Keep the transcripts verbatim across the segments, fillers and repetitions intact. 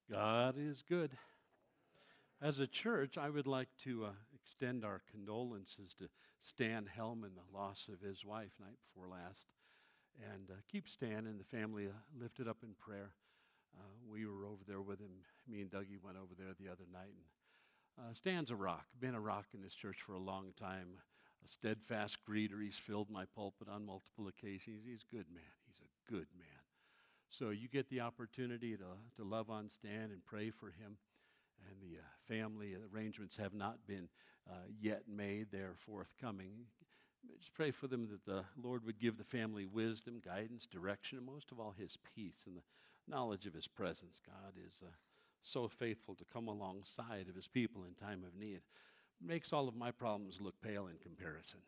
God is good. As a church, I would like to uh, extend our condolences to Stan Hellman, the loss of his wife night before last. And uh, keep Stan and the family uh, lifted up in prayer. Uh, we were over there with him. Me and Dougie went over there the other night. And, uh, Stan's a rock, been a rock in this church for a long time. A steadfast greeter. He's filled my pulpit on multiple occasions. He's a good man. He's a good man. So you get the opportunity to, to love on Stan and pray for him. And the uh, family arrangements have not been uh, yet made. They're forthcoming. Just pray for them that the Lord would give the family wisdom, guidance, direction, and most of all, his peace and the knowledge of his presence. God is uh, so faithful to come alongside of his people in time of need. Makes all of my problems look pale in comparison.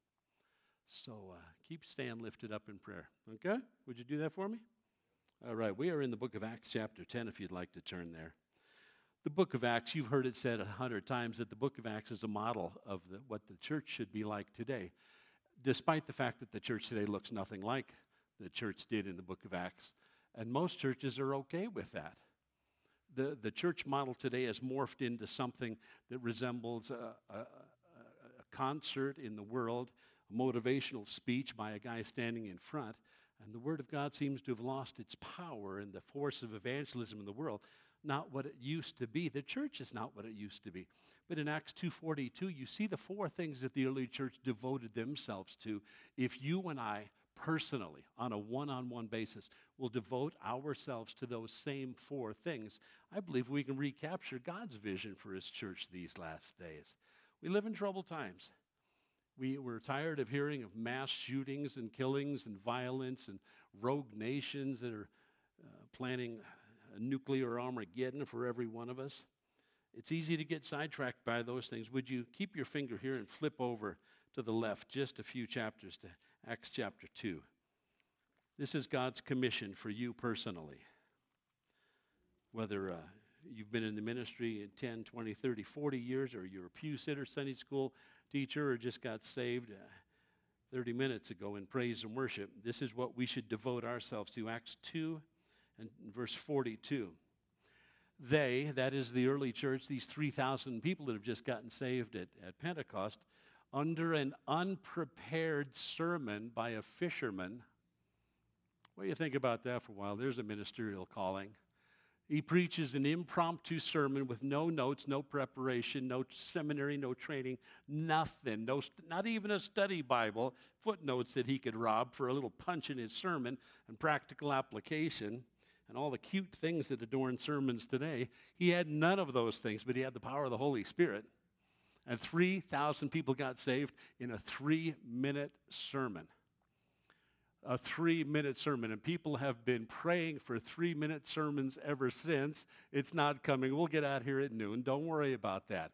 So uh, keep Stan lifted up in prayer. Okay? Would you do that for me? All right. We are in the book of Acts chapter ten, if you'd like to turn there. The book of Acts, you've heard it said a hundred times that the book of Acts is a model of the, what the church should be like today, despite the fact that the church today looks nothing like the church did in the book of Acts. And most churches are okay with that. The, the church model today has morphed into something that resembles a, a, a concert in the world, a motivational speech by a guy standing in front, and the Word of God seems to have lost its power and the force of evangelism in the world. Not what it used to be. The church is not what it used to be. But in Acts two forty-two, you see the four things that the early church devoted themselves to. If you and I personally, on a one-on-one basis, will devote ourselves to those same four things, I believe we can recapture God's vision for his church these last days. We live in troubled times. We, we're tired of hearing of mass shootings and killings and violence and rogue nations that are uh, planning a nuclear Armageddon for every one of us. It's easy to get sidetracked by those things. Would you keep your finger here and flip over to the left just a few chapters to Acts chapter two. This is God's commission for you personally. Whether uh, you've been in the ministry in ten, twenty, thirty, forty years, or you're a pew sitter, Sunday school teacher, or just got saved uh, thirty minutes ago in praise and worship, this is what we should devote ourselves to. Acts two and verse forty-two. They, that is the early church, these three thousand people that have just gotten saved at, at Pentecost, under an unprepared sermon by a fisherman. What do you think about that for a while? There's a ministerial calling. He preaches an impromptu sermon with no notes, no preparation, no seminary, no training, nothing, no, not even a study Bible, footnotes that he could rob for a little punch in his sermon and practical application, and all the cute things that adorn sermons today. He had none of those things, but he had the power of the Holy Spirit. And three thousand people got saved in a three-minute sermon. A three-minute sermon. And people have been praying for three-minute sermons ever since. It's not coming. We'll get out here at noon. Don't worry about that.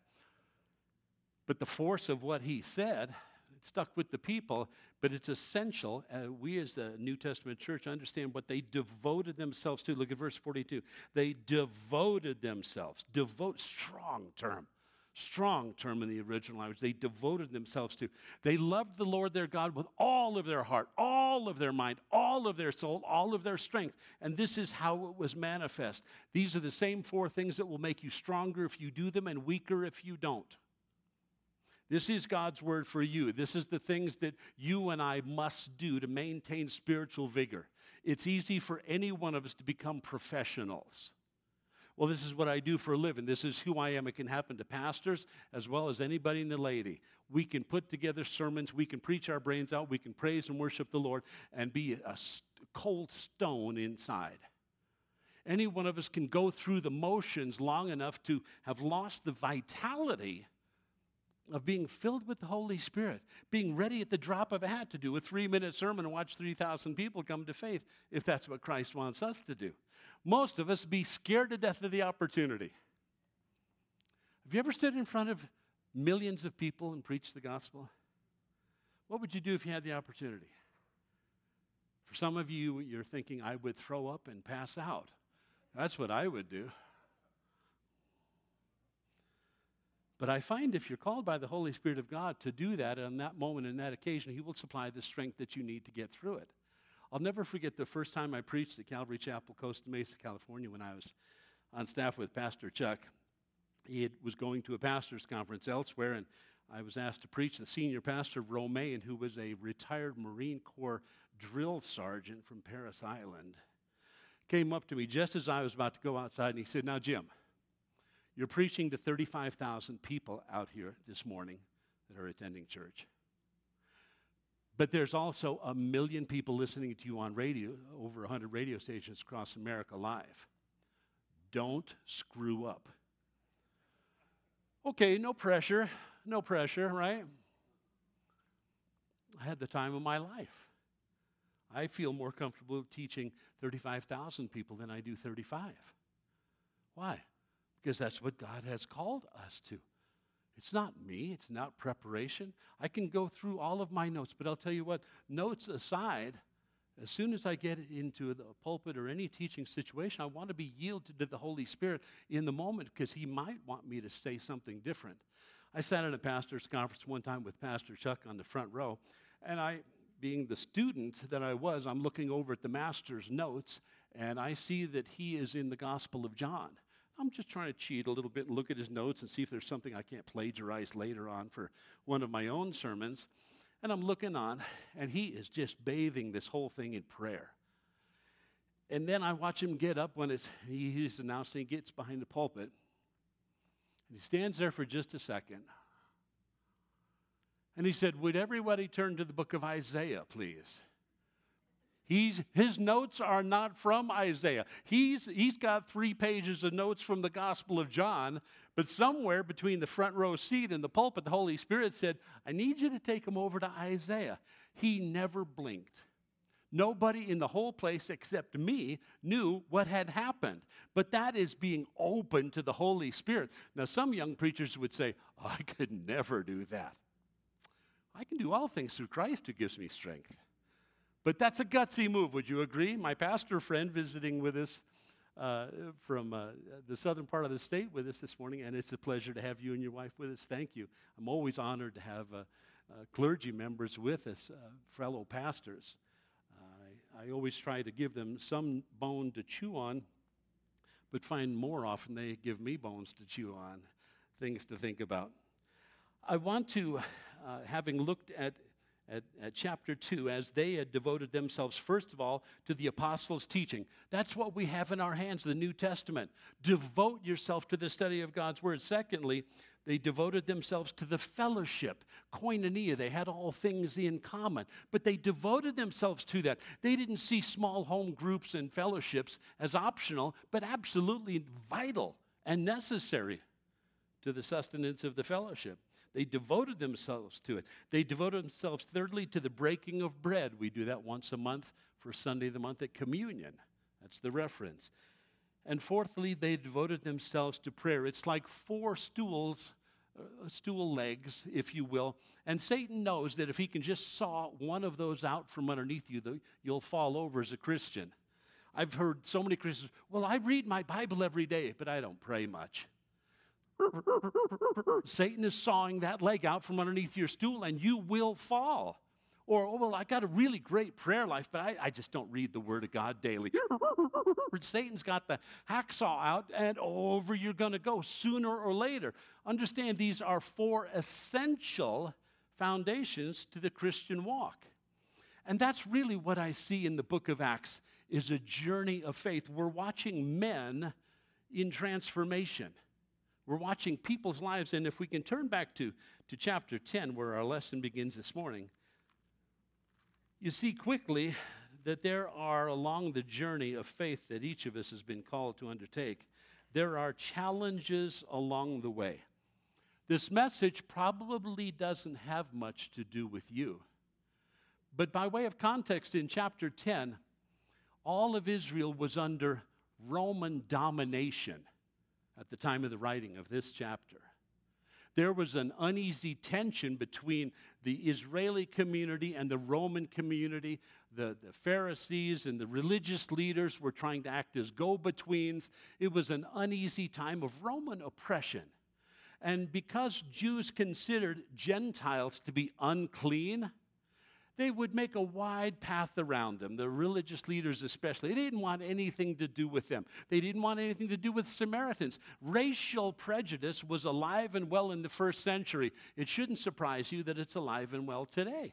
But the force of what he said, it stuck with the people, but it's essential. Uh, we as the New Testament church understand what they devoted themselves to. Look at verse forty-two. They devoted themselves. Devote, strong term. Strong term in the original language. They devoted themselves to. They loved the Lord their God with all of their heart, all of their mind, all of their soul, all of their strength. And this is how it was manifest. These are the same four things that will make you stronger if you do them and weaker if you don't. This is God's word for you. This is the things that you and I must do to maintain spiritual vigor. It's easy for any one of us to become professionals. Well, this is what I do for a living. This is who I am. It can happen to pastors as well as anybody in the laity. We can put together sermons. We can preach our brains out. We can praise and worship the Lord and be a cold stone inside. Any one of us can go through the motions long enough to have lost the vitality of being filled with the Holy Spirit, being ready at the drop of a hat to do a three-minute sermon and watch three thousand people come to faith, if that's what Christ wants us to do. Most of us be scared to death of the opportunity. Have you ever stood in front of millions of people and preached the gospel? What would you do if you had the opportunity? For some of you, you're thinking, I would throw up and pass out. That's what I would do. But I find if you're called by the Holy Spirit of God to do that on that moment and that occasion, he will supply the strength that you need to get through it. I'll never forget the first time I preached at Calvary Chapel, Costa Mesa, California, when I was on staff with Pastor Chuck. He had, was going to a pastor's conference elsewhere, and I was asked to preach. The senior pastor of Romaine, who was a retired Marine Corps drill sergeant from Parris Island, came up to me just as I was about to go outside, and he said, "Now, Jim, you're preaching to thirty-five thousand people out here this morning that are attending church. But there's also a million people listening to you on radio, over one hundred radio stations across America live. Don't screw up." Okay, no pressure, no pressure, right? I had the time of my life. I feel more comfortable teaching thirty-five thousand people than I do thirty-five. Why? Because that's what God has called us to. It's not me. It's not preparation. I can go through all of my notes, but I'll tell you what, notes aside, as soon as I get into the pulpit or any teaching situation, I want to be yielded to the Holy Spirit in the moment because he might want me to say something different. I sat at a pastor's conference one time with Pastor Chuck on the front row, and I, being the student that I was, I'm looking over at the master's notes, and I see that he is in the Gospel of John. I'm just trying to cheat a little bit and look at his notes and see if there's something I can't plagiarize later on for one of my own sermons. And I'm looking on, and he is just bathing this whole thing in prayer. And then I watch him get up when it's, he, he's announcing, he gets behind the pulpit. And he stands there for just a second. And he said, "Would everybody turn to the book of Isaiah, please?" He's, his notes are not from Isaiah. He's, he's got three pages of notes from the Gospel of John, but somewhere between the front row seat and the pulpit, the Holy Spirit said, "I need you to take him over to Isaiah." He never blinked. Nobody in the whole place except me knew what had happened. But that is being open to the Holy Spirit. Now, some young preachers would say, "Oh, I could never do that." I can do all things through Christ who gives me strength. But that's a gutsy move, would you agree? My pastor friend visiting with us uh, from uh, the southern part of the state with us this morning, and it's a pleasure to have you and your wife with us. Thank you. I'm always honored to have uh, uh, clergy members with us, uh, fellow pastors. Uh, I, I always try to give them some bone to chew on, but find more often they give me bones to chew on, things to think about. I want to, uh, having looked at At, at chapter two, as they had devoted themselves, first of all, to the apostles' teaching. That's what we have in our hands, the New Testament. Devote yourself to the study of God's Word. Secondly, they devoted themselves to the fellowship, koinonia. They had all things in common, but they devoted themselves to that. They didn't see small home groups and fellowships as optional, but absolutely vital and necessary to the sustenance of the fellowship. They devoted themselves to it. They devoted themselves, thirdly, to the breaking of bread. We do that once a month for Sunday of the month at communion. That's the reference. And fourthly, they devoted themselves to prayer. It's like four stools, uh, stool legs, if you will. And Satan knows that if he can just saw one of those out from underneath you, the, you'll fall over as a Christian. I've heard so many Christians, "Well, I read my Bible every day, but I don't pray much." Satan is sawing that leg out from underneath your stool, and you will fall. Or, "Oh, well, I got a really great prayer life, but I, I just don't read the Word of God daily." Satan's got the hacksaw out, and over you're going to go sooner or later. Understand, these are four essential foundations to the Christian walk. And that's really what I see in the book of Acts, is a journey of faith. We're watching men in transformation. We're watching people's lives, and if we can turn back to, to chapter ten, where our lesson begins this morning, you see quickly that there are, along the journey of faith that each of us has been called to undertake, there are challenges along the way. This message probably doesn't have much to do with you. But by way of context, in chapter ten, all of Israel was under Roman domination at the time of the writing of this chapter. There was an uneasy tension between the Israeli community and the Roman community. The, the Pharisees and the religious leaders were trying to act as go-betweens. It was an uneasy time of Roman oppression. And because Jews considered Gentiles to be unclean, They would make a wide path around them, the religious leaders especially. They didn't want anything to do with them. They didn't want anything to do with Samaritans. Racial prejudice was alive and well in the first century. It shouldn't surprise you that it's alive and well today.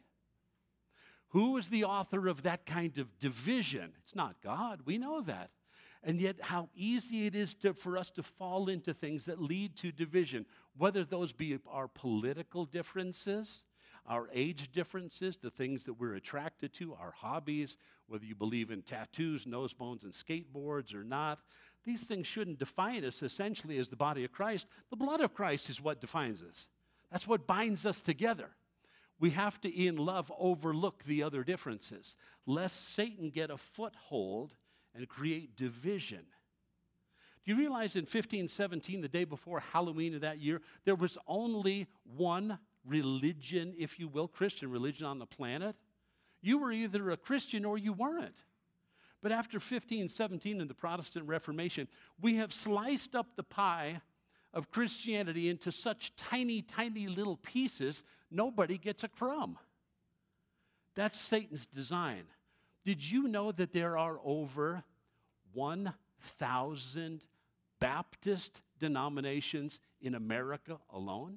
Who is the author of that kind of division? It's not God. We know that. And yet how easy it is to, for us to fall into things that lead to division, whether those be our political differences, our age differences, the things that we're attracted to, our hobbies, whether you believe in tattoos, nose bones, and skateboards or not. These things shouldn't define us essentially as the body of Christ. The blood of Christ is what defines us. That's what binds us together. We have to, in love, overlook the other differences, lest Satan get a foothold and create division. Do you realize in fifteen seventeen, the day before Halloween of that year, there was only one religion, if you will, Christian religion on the planet? You were either a Christian or you weren't. But after fifteen seventeen and the Protestant Reformation, we have sliced up the pie of Christianity into such tiny, tiny little pieces, nobody gets a crumb. That's Satan's design. Did you know that there are over one thousand Baptist denominations in America alone?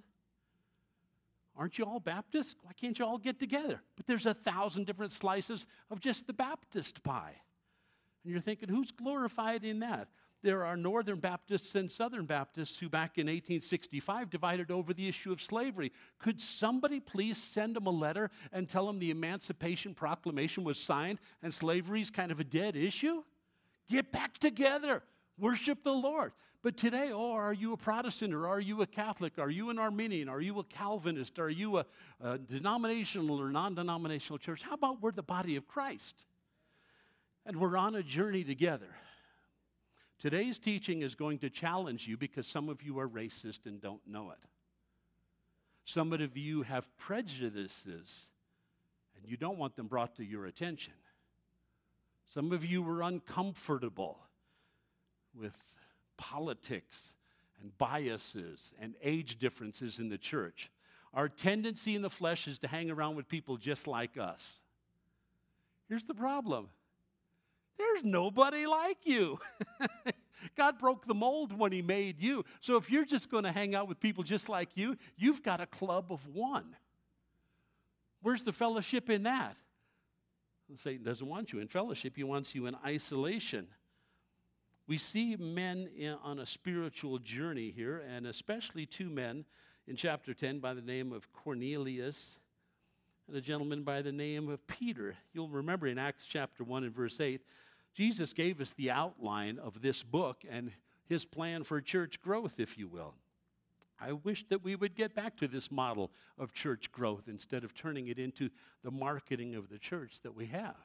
Aren't you all Baptists? Why can't you all get together? But there's a thousand different slices of just the Baptist pie. And you're thinking, who's glorified in that? There are Northern Baptists and Southern Baptists who back in eighteen sixty-five divided over the issue of slavery. Could somebody please send them a letter and tell them the Emancipation Proclamation was signed and slavery is kind of a dead issue? Get back together. Worship the Lord. But today, oh, are you a Protestant or are you a Catholic? Are you an Arminian? Are you a Calvinist? Are you a, a denominational or non-denominational church? How about we're the body of Christ? And we're on a journey together. Today's teaching is going to challenge you because some of you are racist and don't know it. Some of you have prejudices and you don't want them brought to your attention. Some of you are uncomfortable with politics and biases and age differences in the church. Our tendency in the flesh is to hang around with people just like us. Here's the problem. There's nobody like you. God broke the mold when he made you. So if you're just going to hang out with people just like you, you've got a club of one. Where's the fellowship in that? Well, Satan doesn't want you in fellowship. He wants you in isolation. We see men in, on a spiritual journey here, and especially two men in chapter ten by the name of Cornelius and a gentleman by the name of Peter. You'll remember in Acts chapter one and verse eight, Jesus gave us the outline of this book and his plan for church growth, if you will. I wish that we would get back to this model of church growth instead of turning it into the marketing of the church that we have.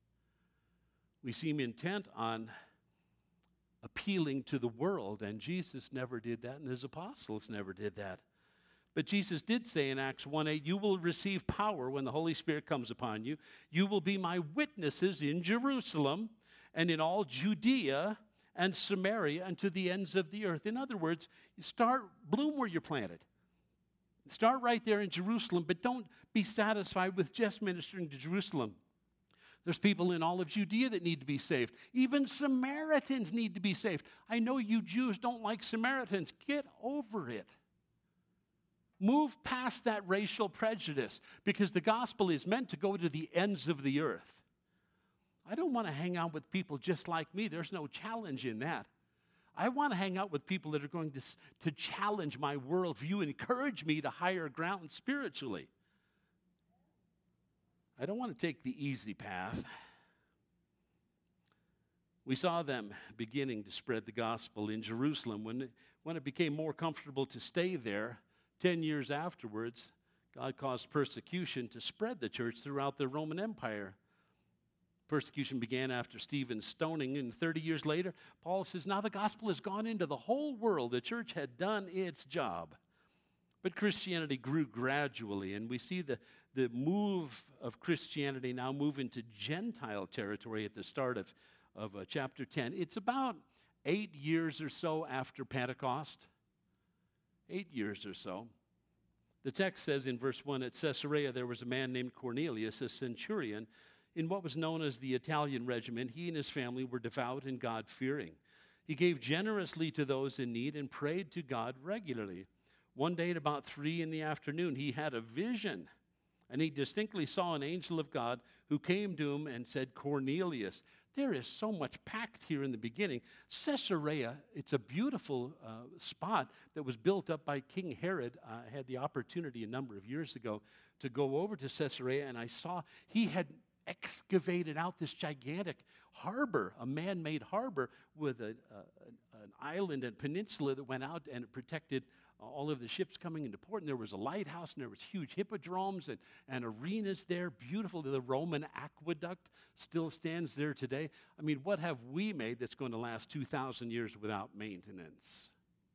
We seem intent on appealing to the world, and Jesus never did that, and his apostles never did that. But Jesus did say in Acts one eight, you will receive power when the Holy Spirit comes upon you. You will be my witnesses in Jerusalem and in all Judea and Samaria and to the ends of the earth. In other words, you start, bloom where you're planted. Start right there in Jerusalem, but don't be satisfied with just ministering to Jerusalem. There's people in all of Judea that need to be saved. Even Samaritans need to be saved. I know you Jews don't like Samaritans. Get over it. Move past that racial prejudice because the gospel is meant to go to the ends of the earth. I don't want to hang out with people just like me. There's no challenge in that. I want to hang out with people that are going to, to challenge my worldview, encourage me to higher ground spiritually. I don't want to take the easy path. We saw them beginning to spread the gospel in Jerusalem. When it, when it became more comfortable to stay there, ten years afterwards, God caused persecution to spread the church throughout the Roman Empire. Persecution began after Stephen's stoning, and thirty years later, Paul says, now the gospel has gone into the whole world. The church had done its job. But Christianity grew gradually, and we see the, the move of Christianity now move into Gentile territory at the start of, of uh, chapter ten. It's about eight years or so after Pentecost. Eight years or so. The text says in verse one, at Caesarea there was a man named Cornelius, a centurion, in what was known as the Italian regiment. He and his family were devout and God-fearing. He gave generously to those in need and prayed to God regularly. One day at about three in the afternoon, he had a vision, and he distinctly saw an angel of God who came to him and said, Cornelius. There is so much packed here in the beginning. Caesarea, it's a beautiful uh, spot that was built up by King Herod. Uh, I had the opportunity a number of years ago to go over to Caesarea, and I saw he had excavated out this gigantic harbor, a man-made harbor with a, a, an island and peninsula that went out and it protected all of the ships coming into port. And there was a lighthouse, and there was huge hippodromes and, and arenas there, beautiful. The Roman aqueduct still stands there today. I mean, what have we made that's going to last two thousand years without maintenance?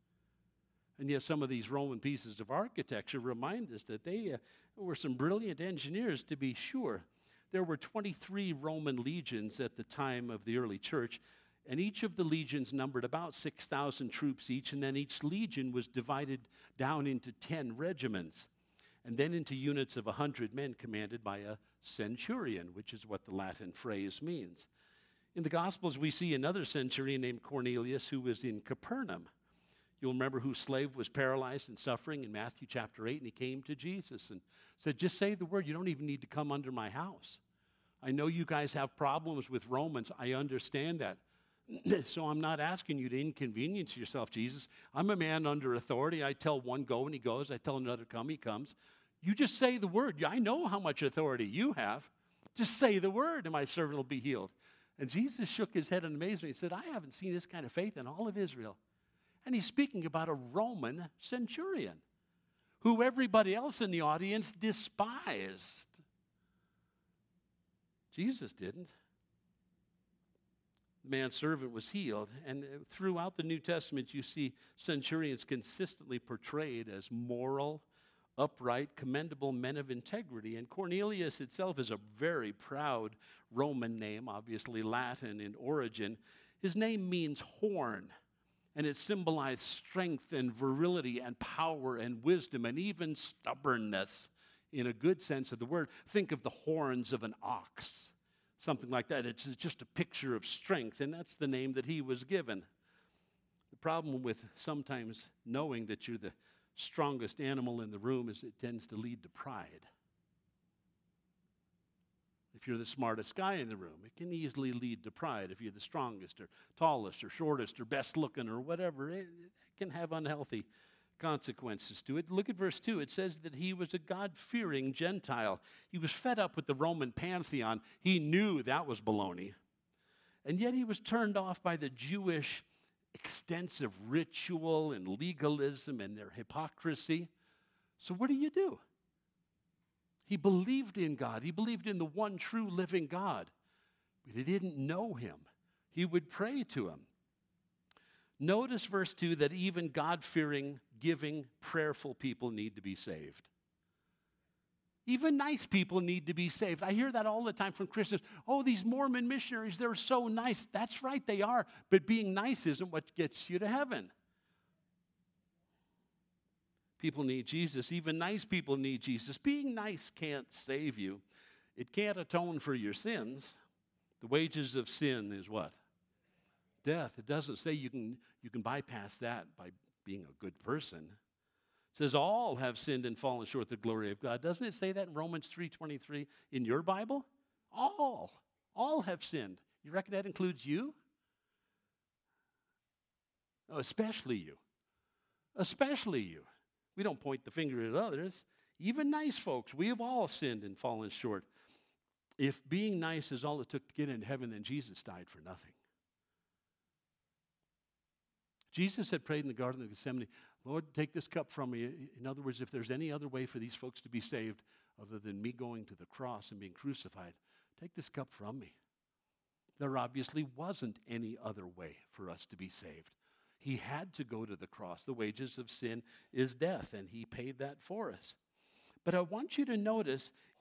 And yet some of these Roman pieces of architecture remind us that they uh, were some brilliant engineers, to be sure. There were twenty-three Roman legions at the time of the early church, and each of the legions numbered about six thousand troops each, and then each legion was divided down into ten regiments, and then into units of one hundred men commanded by a centurion, which is what the Latin phrase means. In the Gospels, we see another centurion named Cornelius who was in Capernaum. You'll remember whose slave was paralyzed and suffering in Matthew chapter eight, and he came to Jesus and said, just say the word. You don't even need to come under my house. I know you guys have problems with Romans. I understand that. So I'm not asking you to inconvenience yourself, Jesus. I'm a man under authority. I tell one go and he goes. I tell another come, he comes. You just say the word. I know how much authority you have. Just say the word and my servant will be healed. And Jesus shook his head in amazement. He said, I haven't seen this kind of faith in all of Israel. And he's speaking about a Roman centurion who everybody else in the audience despised. Jesus didn't. The man's servant was healed. And throughout the New Testament, you see centurions consistently portrayed as moral, upright, commendable men of integrity. And Cornelius itself is a very proud Roman name, obviously Latin in origin. His name means horn, and it symbolized strength and virility and power and wisdom and even stubbornness in a good sense of the word. Think of the horns of an ox. Something like that. It's just a picture of strength, and that's the name that he was given. The problem with sometimes knowing that you're the strongest animal in the room is it tends to lead to pride. If you're the smartest guy in the room, it can easily lead to pride. If you're the strongest or tallest or shortest or best looking or whatever, it, it can have unhealthy consequences to it. Look at verse two. It says that he was a God-fearing Gentile. He was fed up with the Roman pantheon. He knew that was baloney. And yet he was turned off by the Jewish extensive ritual and legalism and their hypocrisy. So what do you do? He believed in God. He believed in the one true living God. But he didn't know him. He would pray to him. Notice verse two that even God-fearing, giving, prayerful people need to be saved. Even nice people need to be saved. I hear that all the time from Christians. Oh, these Mormon missionaries, they're so nice. That's right, they are. But being nice isn't what gets you to heaven. People need Jesus. Even nice people need Jesus. Being nice can't save you. It can't atone for your sins. The wages of sin is what? Death. It doesn't say you can, you can bypass that by being a good person. It says all have sinned and fallen short of the glory of God. Doesn't it say that in Romans three twenty-three in your Bible? All. All have sinned. You reckon that includes you? Oh, especially you. Especially you. We don't point the finger at others. Even nice folks, we have all sinned and fallen short. If being nice is all it took to get into heaven, then Jesus died for nothing. Jesus had prayed in the Garden of Gethsemane, Lord, take this cup from me. In other words, if there's any other way for these folks to be saved other than me going to the cross and being crucified, take this cup from me. There obviously wasn't any other way for us to be saved. He had to go to the cross. The wages of sin is death, and he paid that for us. But I want you to notice,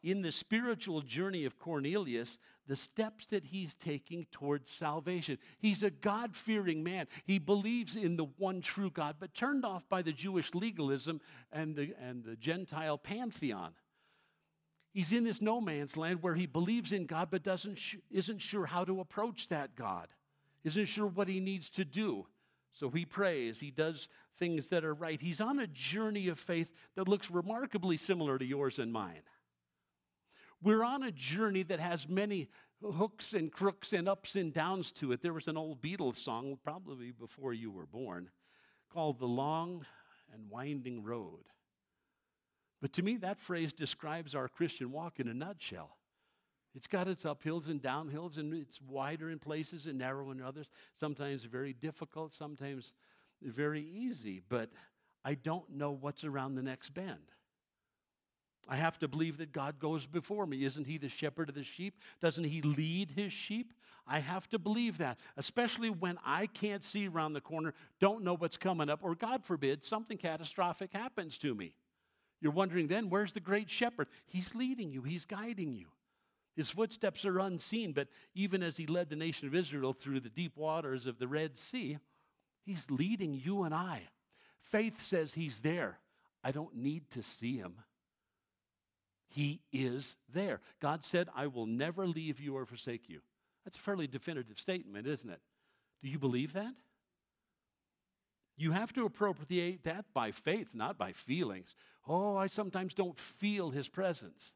in the spiritual journey of Cornelius, the steps that he's taking towards salvation. He's a God-fearing man. He believes in the one true God, but turned off by the Jewish legalism and the, and the Gentile pantheon. He's in this no man's land where he believes in God, but doesn't sh- isn't sure how to approach that God, isn't sure what he needs to do. So he prays, he does things that are right. He's on a journey of faith that looks remarkably similar to yours and mine. We're on a journey that has many hooks and crooks and ups and downs to it. There was an old Beatles song, probably before you were born, called The Long and Winding Road. But to me, that phrase describes our Christian walk in a nutshell. It's got its uphills and downhills, and it's wider in places and narrow in others, sometimes very difficult, sometimes very easy. But I don't know what's around the next bend. I have to believe that God goes before me. Isn't he the shepherd of the sheep? Doesn't he lead his sheep? I have to believe that, especially when I can't see around the corner, don't know what's coming up, or God forbid, something catastrophic happens to me. You're wondering then, where's the great shepherd? He's leading you. He's guiding you. His footsteps are unseen, but even as he led the nation of Israel through the deep waters of the Red Sea, he's leading you and I. Faith says he's there. I don't need to see him. He is there. God said, I will never leave you or forsake you. That's a fairly definitive statement, isn't it? Do you believe that? You have to appropriate that by faith, not by feelings. Oh, I sometimes don't feel his presence.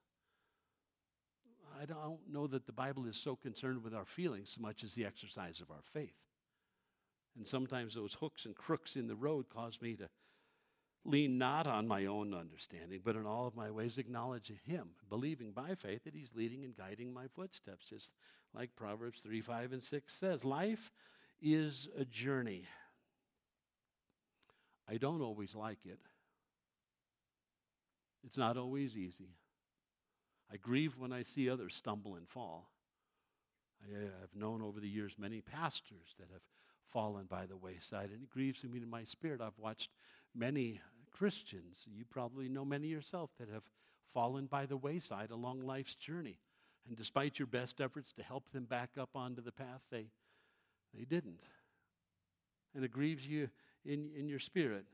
I don't know that the Bible is so concerned with our feelings so much as the exercise of our faith. And sometimes those hooks and crooks in the road cause me to lean not on my own understanding, but in all of my ways acknowledge him, believing by faith that he's leading and guiding my footsteps, just like Proverbs three, five, and six says. Life is a journey. I don't always like it. It's not always easy. I grieve when I see others stumble and fall. I have known over the years many pastors that have fallen by the wayside, and it grieves me in my spirit. I've watched many Christians, you probably know many yourself, that have fallen by the wayside along life's journey. And despite your best efforts to help them back up onto the path, they they didn't. And it grieves you in, in your spirit.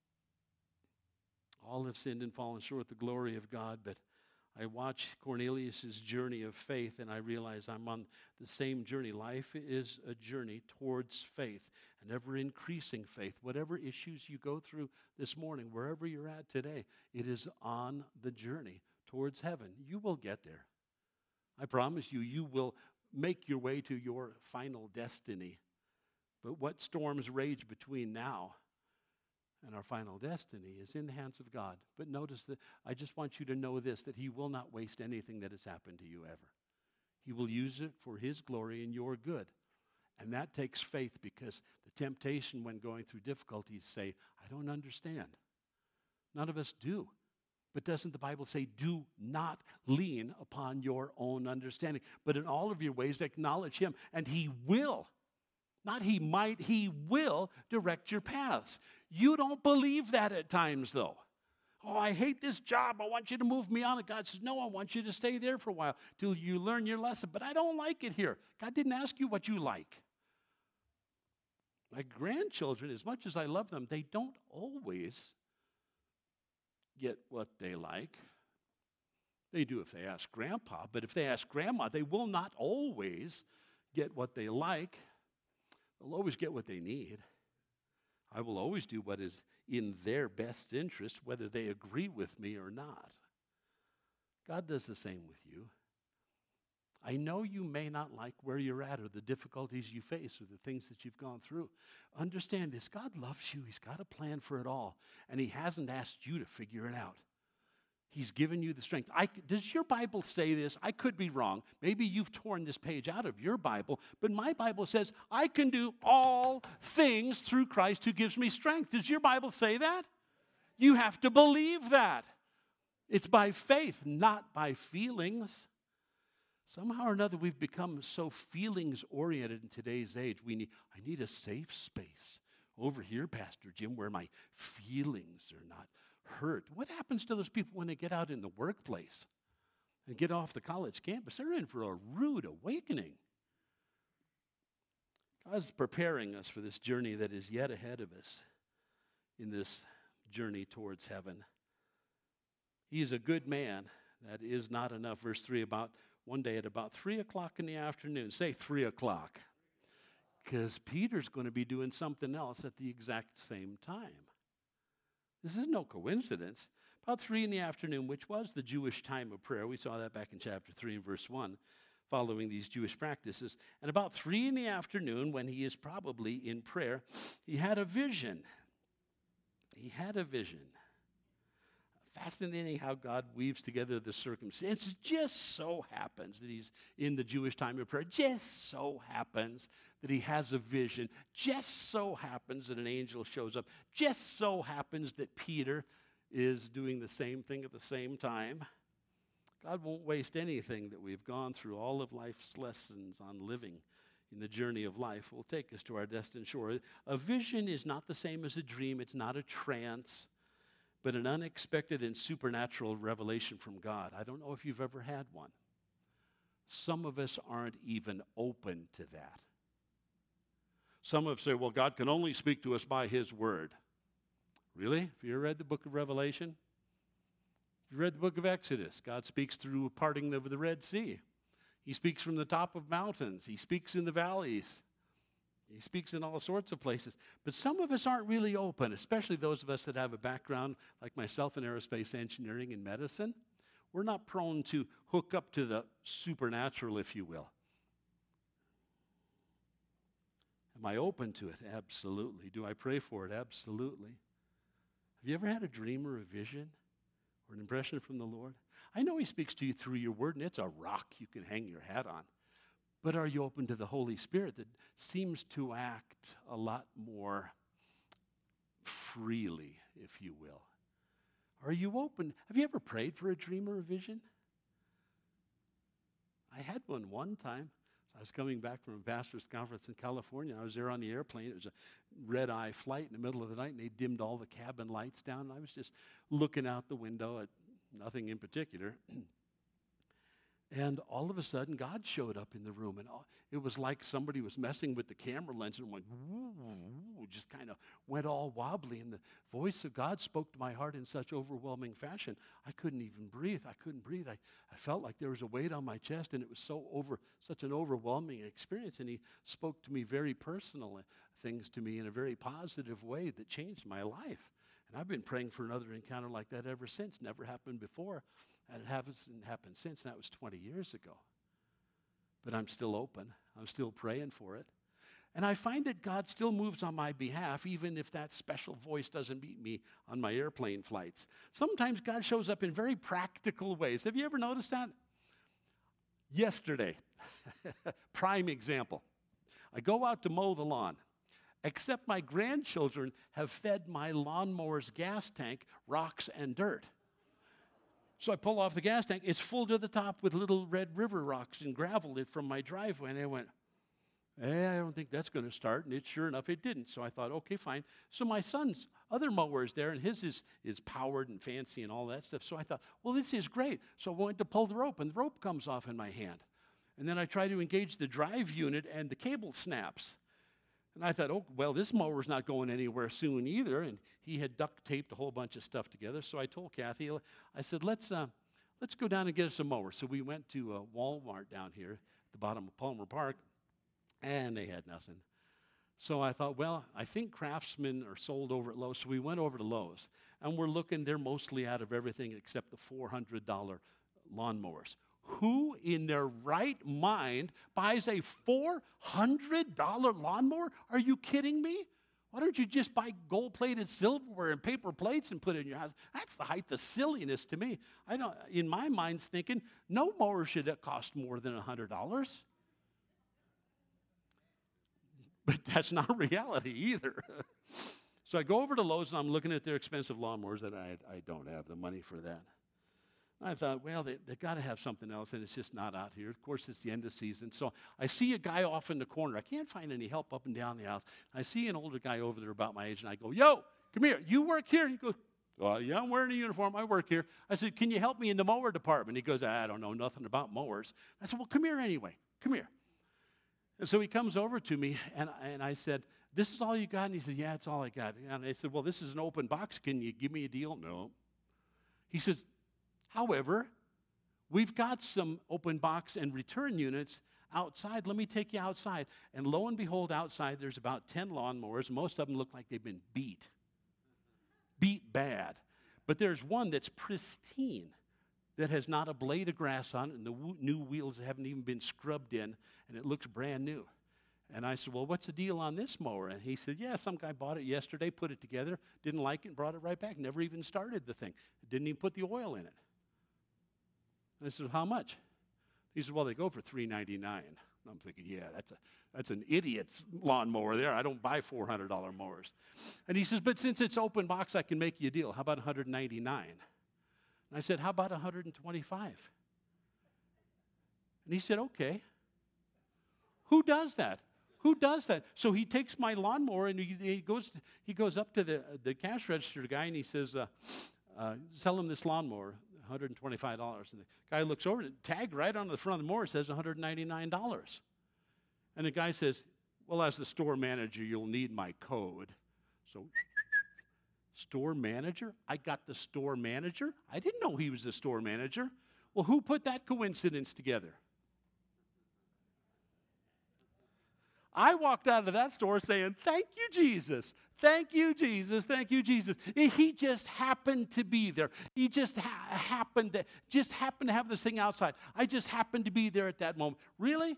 All have sinned and fallen short of the glory of God, but I watch Cornelius' journey of faith, and I realize I'm on the same journey. Life is a journey towards faith, an ever-increasing faith. Whatever issues you go through this morning, wherever you're at today, it is on the journey towards heaven. You will get there. I promise you, you will make your way to your final destiny. But what storms rage between now and our final destiny is in the hands of God. But notice that I just want you to know this, that he will not waste anything that has happened to you ever. He will use it for his glory and your good. And that takes faith, because the temptation when going through difficulties say, I don't understand. None of us do. But doesn't the Bible say, do not lean upon your own understanding, but in all of your ways acknowledge him, and he will. Not he might, he will direct your paths. You don't believe that at times, though. Oh, I hate this job. I want you to move me on. And God says, no, I want you to stay there for a while till you learn your lesson. But I don't like it here. God didn't ask you what you like. My grandchildren, as much as I love them, they don't always get what they like. They do if they ask Grandpa, but if they ask Grandma, they will not always get what they like. They'll always get what they need. I will always do what is in their best interest, whether they agree with me or not. God does the same with you. I know you may not like where you're at or the difficulties you face or the things that you've gone through. Understand this, God loves you. He's got a plan for it all, and he hasn't asked you to figure it out. He's given you the strength. I, does your Bible say this? I could be wrong. Maybe you've torn this page out of your Bible, but my Bible says, I can do all things through Christ who gives me strength. Does your Bible say that? You have to believe that. It's by faith, not by feelings. Somehow or another, we've become so feelings-oriented in today's age. We need, I need a safe space over here, Pastor Jim, where my feelings are not hurt. What happens to those people when they get out in the workplace? and get off the college campus, they're in for a rude awakening. God's preparing us for this journey that is yet ahead of us in this journey towards heaven. He is a good man. That is not enough. Verse three, about one day at about three o'clock in the afternoon. Say three o'clock. Because Peter's going to be doing something else at the exact same time. This is no coincidence. About three in the afternoon, which was the Jewish time of prayer. We saw that back in chapter three and verse one, following these Jewish practices. And about three in the afternoon, when he is probably in prayer, he had a vision. He had a vision. Fascinating how God weaves together the circumstances. It just so happens that he's in the Jewish time of prayer. Just so happens that he has a vision. Just so happens that an angel shows up. Just so happens that Peter is doing the same thing at the same time. God won't waste anything that we've gone through. All of life's lessons on living in the journey of life will take us to our destined shore. A vision is not the same as a dream. It's not a trance, but an unexpected and supernatural revelation from God. I don't know if you've ever had one. Some of us aren't even open to that. Some of us say, well, God can only speak to us by his word. Really? Have you ever read the book of Revelation? You read the book of Exodus. God speaks through a parting of the Red Sea. He speaks from the top of mountains. He speaks in the valleys. He speaks in all sorts of places. But some of us aren't really open, especially those of us that have a background like myself in aerospace engineering and medicine. We're not prone to hook up to the supernatural, if you will. Am I open to it? Absolutely. Do I pray for it? Absolutely. Have you ever had a dream or a vision or an impression from the Lord? I know he speaks to you through your word, and it's a rock you can hang your hat on. But are you open to the Holy Spirit that seems to act a lot more freely, if you will? Are you open? Have you ever prayed for a dream or a vision? I had one one time. I was coming back from a pastor's conference in California. I was there on the airplane. It was a red-eye flight in the middle of the night, and they dimmed all the cabin lights down. And I was just looking out the window at nothing in particular. And all of a sudden, God showed up in the room, and all, it was like somebody was messing with the camera lens and went, woo, woo, just kind of went all wobbly. And the voice of God spoke to my heart in such overwhelming fashion, I couldn't even breathe. I couldn't breathe. I, I felt like there was a weight on my chest, and it was so over, such an overwhelming experience. And he spoke to me very personal things to me in a very positive way that changed my life. And I've been praying for another encounter like that ever since. Never happened before. And it hasn't happened since, and that was twenty years ago. But I'm still open. I'm still praying for it. And I find that God still moves on my behalf, even if that special voice doesn't meet me on my airplane flights. Sometimes God shows up in very practical ways. Have you ever noticed that? Yesterday, prime example. I go out to mow the lawn, except my grandchildren have fed my lawnmower's gas tank rocks and dirt. So I pull off the gas tank. It's full to the top with little red river rocks and gravel from my driveway. And I went, eh, I don't think that's going to start. And it sure enough, it didn't. So I thought, okay, fine. So my son's other mower is there, and his is, is powered and fancy and all that stuff. So I thought, well, this is great. So I went to pull the rope, and the rope comes off in my hand. And then I try to engage the drive unit, and the cable snaps. And I thought, oh, well, this mower's not going anywhere soon either. And he had duct taped a whole bunch of stuff together. So I told Kathy, I said, let's uh, let's go down and get us a mower. So we went to uh, Walmart down here at the bottom of Palmer Park, and they had nothing. So I thought, well, I think Craftsman are sold over at Lowe's. So we went over to Lowe's, and we're looking. They're mostly out of everything except the four hundred dollars lawnmowers. Who in their right mind buys a four hundred dollars lawnmower? Are you kidding me? Why don't you just buy gold-plated silverware and paper plates and put it in your house? That's the height of silliness to me. I don't. In my mind's thinking, no mower should cost more than one hundred dollars. But that's not reality either. So I go over to Lowe's, and I'm looking at their expensive lawnmowers, and I, I don't have the money for that. I thought, well, they, they've got to have something else, and it's just not out here. Of course, it's the end of season. So I see a guy off in the corner. I can't find any help up and down the aisle. I see an older guy over there about my age, and I go, yo, come here. You work here? And he goes, Well, yeah, I'm wearing a uniform. I work here. I said, can you help me in the mower department? He goes, I don't know nothing about mowers. I said, well, come here anyway. Come here. And so he comes over to me, and, and I said, this is all you got? And he said, yeah, it's all I got. And I said, well, this is an open box. Can you give me a deal? No. He says, however, we've got some open box and return units outside. Let me take you outside. And lo and behold, outside there's about ten lawnmowers. Most of them look like they've been beat. Beat bad. But there's one that's pristine, that has not a blade of grass on it, and the w- new wheels haven't even been scrubbed in, and it looks brand new. And I said, well, what's the deal on this mower? And he said, yeah, some guy bought it yesterday, put it together, didn't like it, and brought it right back. Never even started the thing. Didn't even put the oil in it. And I said, how much? He said, well, they go for three ninety-nine. I'm thinking, yeah, that's a that's an idiot's lawnmower there. I don't buy four hundred dollars mowers. And he says, but since it's open box, I can make you a deal. How about one ninety-nine? And I said, how about one twenty-five? And he said, okay. Who does that? Who does that? So he takes my lawnmower and he, he goes he goes up to the, the cash register guy and he says, uh, uh, sell him this lawnmower, one twenty-five dollars. And the guy looks over and tag right on the front of the mower says one ninety-nine dollars. And the guy says, well, as the store manager, you'll need my code. So, store manager? I got the store manager? I didn't know he was the store manager. Well, who put that coincidence together? I walked out of that store saying, thank you, Jesus. Thank you, Jesus. Thank you, Jesus. He just happened to be there. He just ha- happened to just happened to have this thing outside. I just happened to be there at that moment. Really?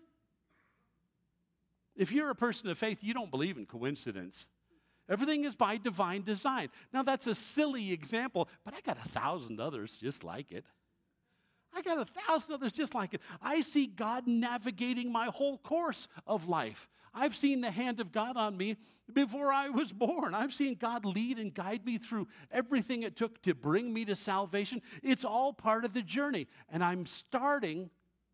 If you're a person of faith, you don't believe in coincidence. Everything is by divine design. Now, that's a silly example, but I got a thousand others just like it. I got a thousand others just like it. I see God navigating my whole course of life. I've seen the hand of God on me before I was born. I've seen God lead and guide me through everything it took to bring me to salvation. It's all part of the journey. And I'm starting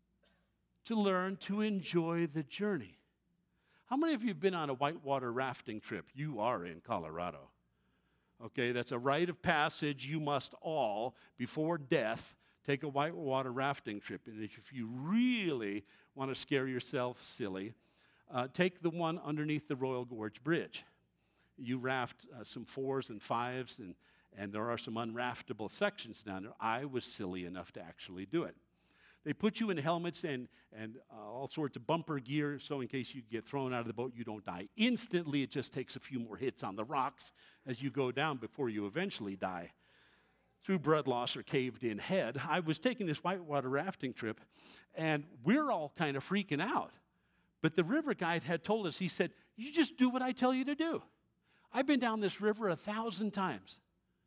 to learn to enjoy the journey. How many of you have been on a whitewater rafting trip? You are in Colorado. Okay, that's a rite of passage. You must all, before death, take a whitewater rafting trip. And if you really want to scare yourself silly, uh, take the one underneath the Royal Gorge Bridge. You raft uh, some fours and fives, and, and there are some unraftable sections down there. I was silly enough to actually do it. They put you in helmets and, and uh, all sorts of bumper gear, so in case you get thrown out of the boat, you don't die instantly. It just takes a few more hits on the rocks as you go down before you eventually die through blood loss or caved-in head. I was taking this whitewater rafting trip, and we're all kind of freaking out. But the river guide had told us, he said, you just do what I tell you to do. I've been down this river a thousand times.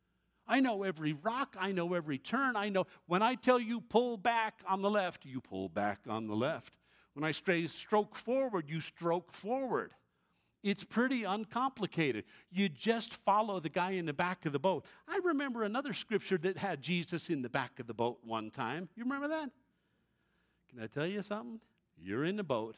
I know every rock. I know every turn. I know when I tell you pull back on the left, you pull back on the left. When I say stroke forward, you stroke forward. It's pretty uncomplicated. You just follow the guy in the back of the boat. I remember another scripture that had Jesus in the back of the boat one time. You remember that? Can I tell you something? You're in the boat.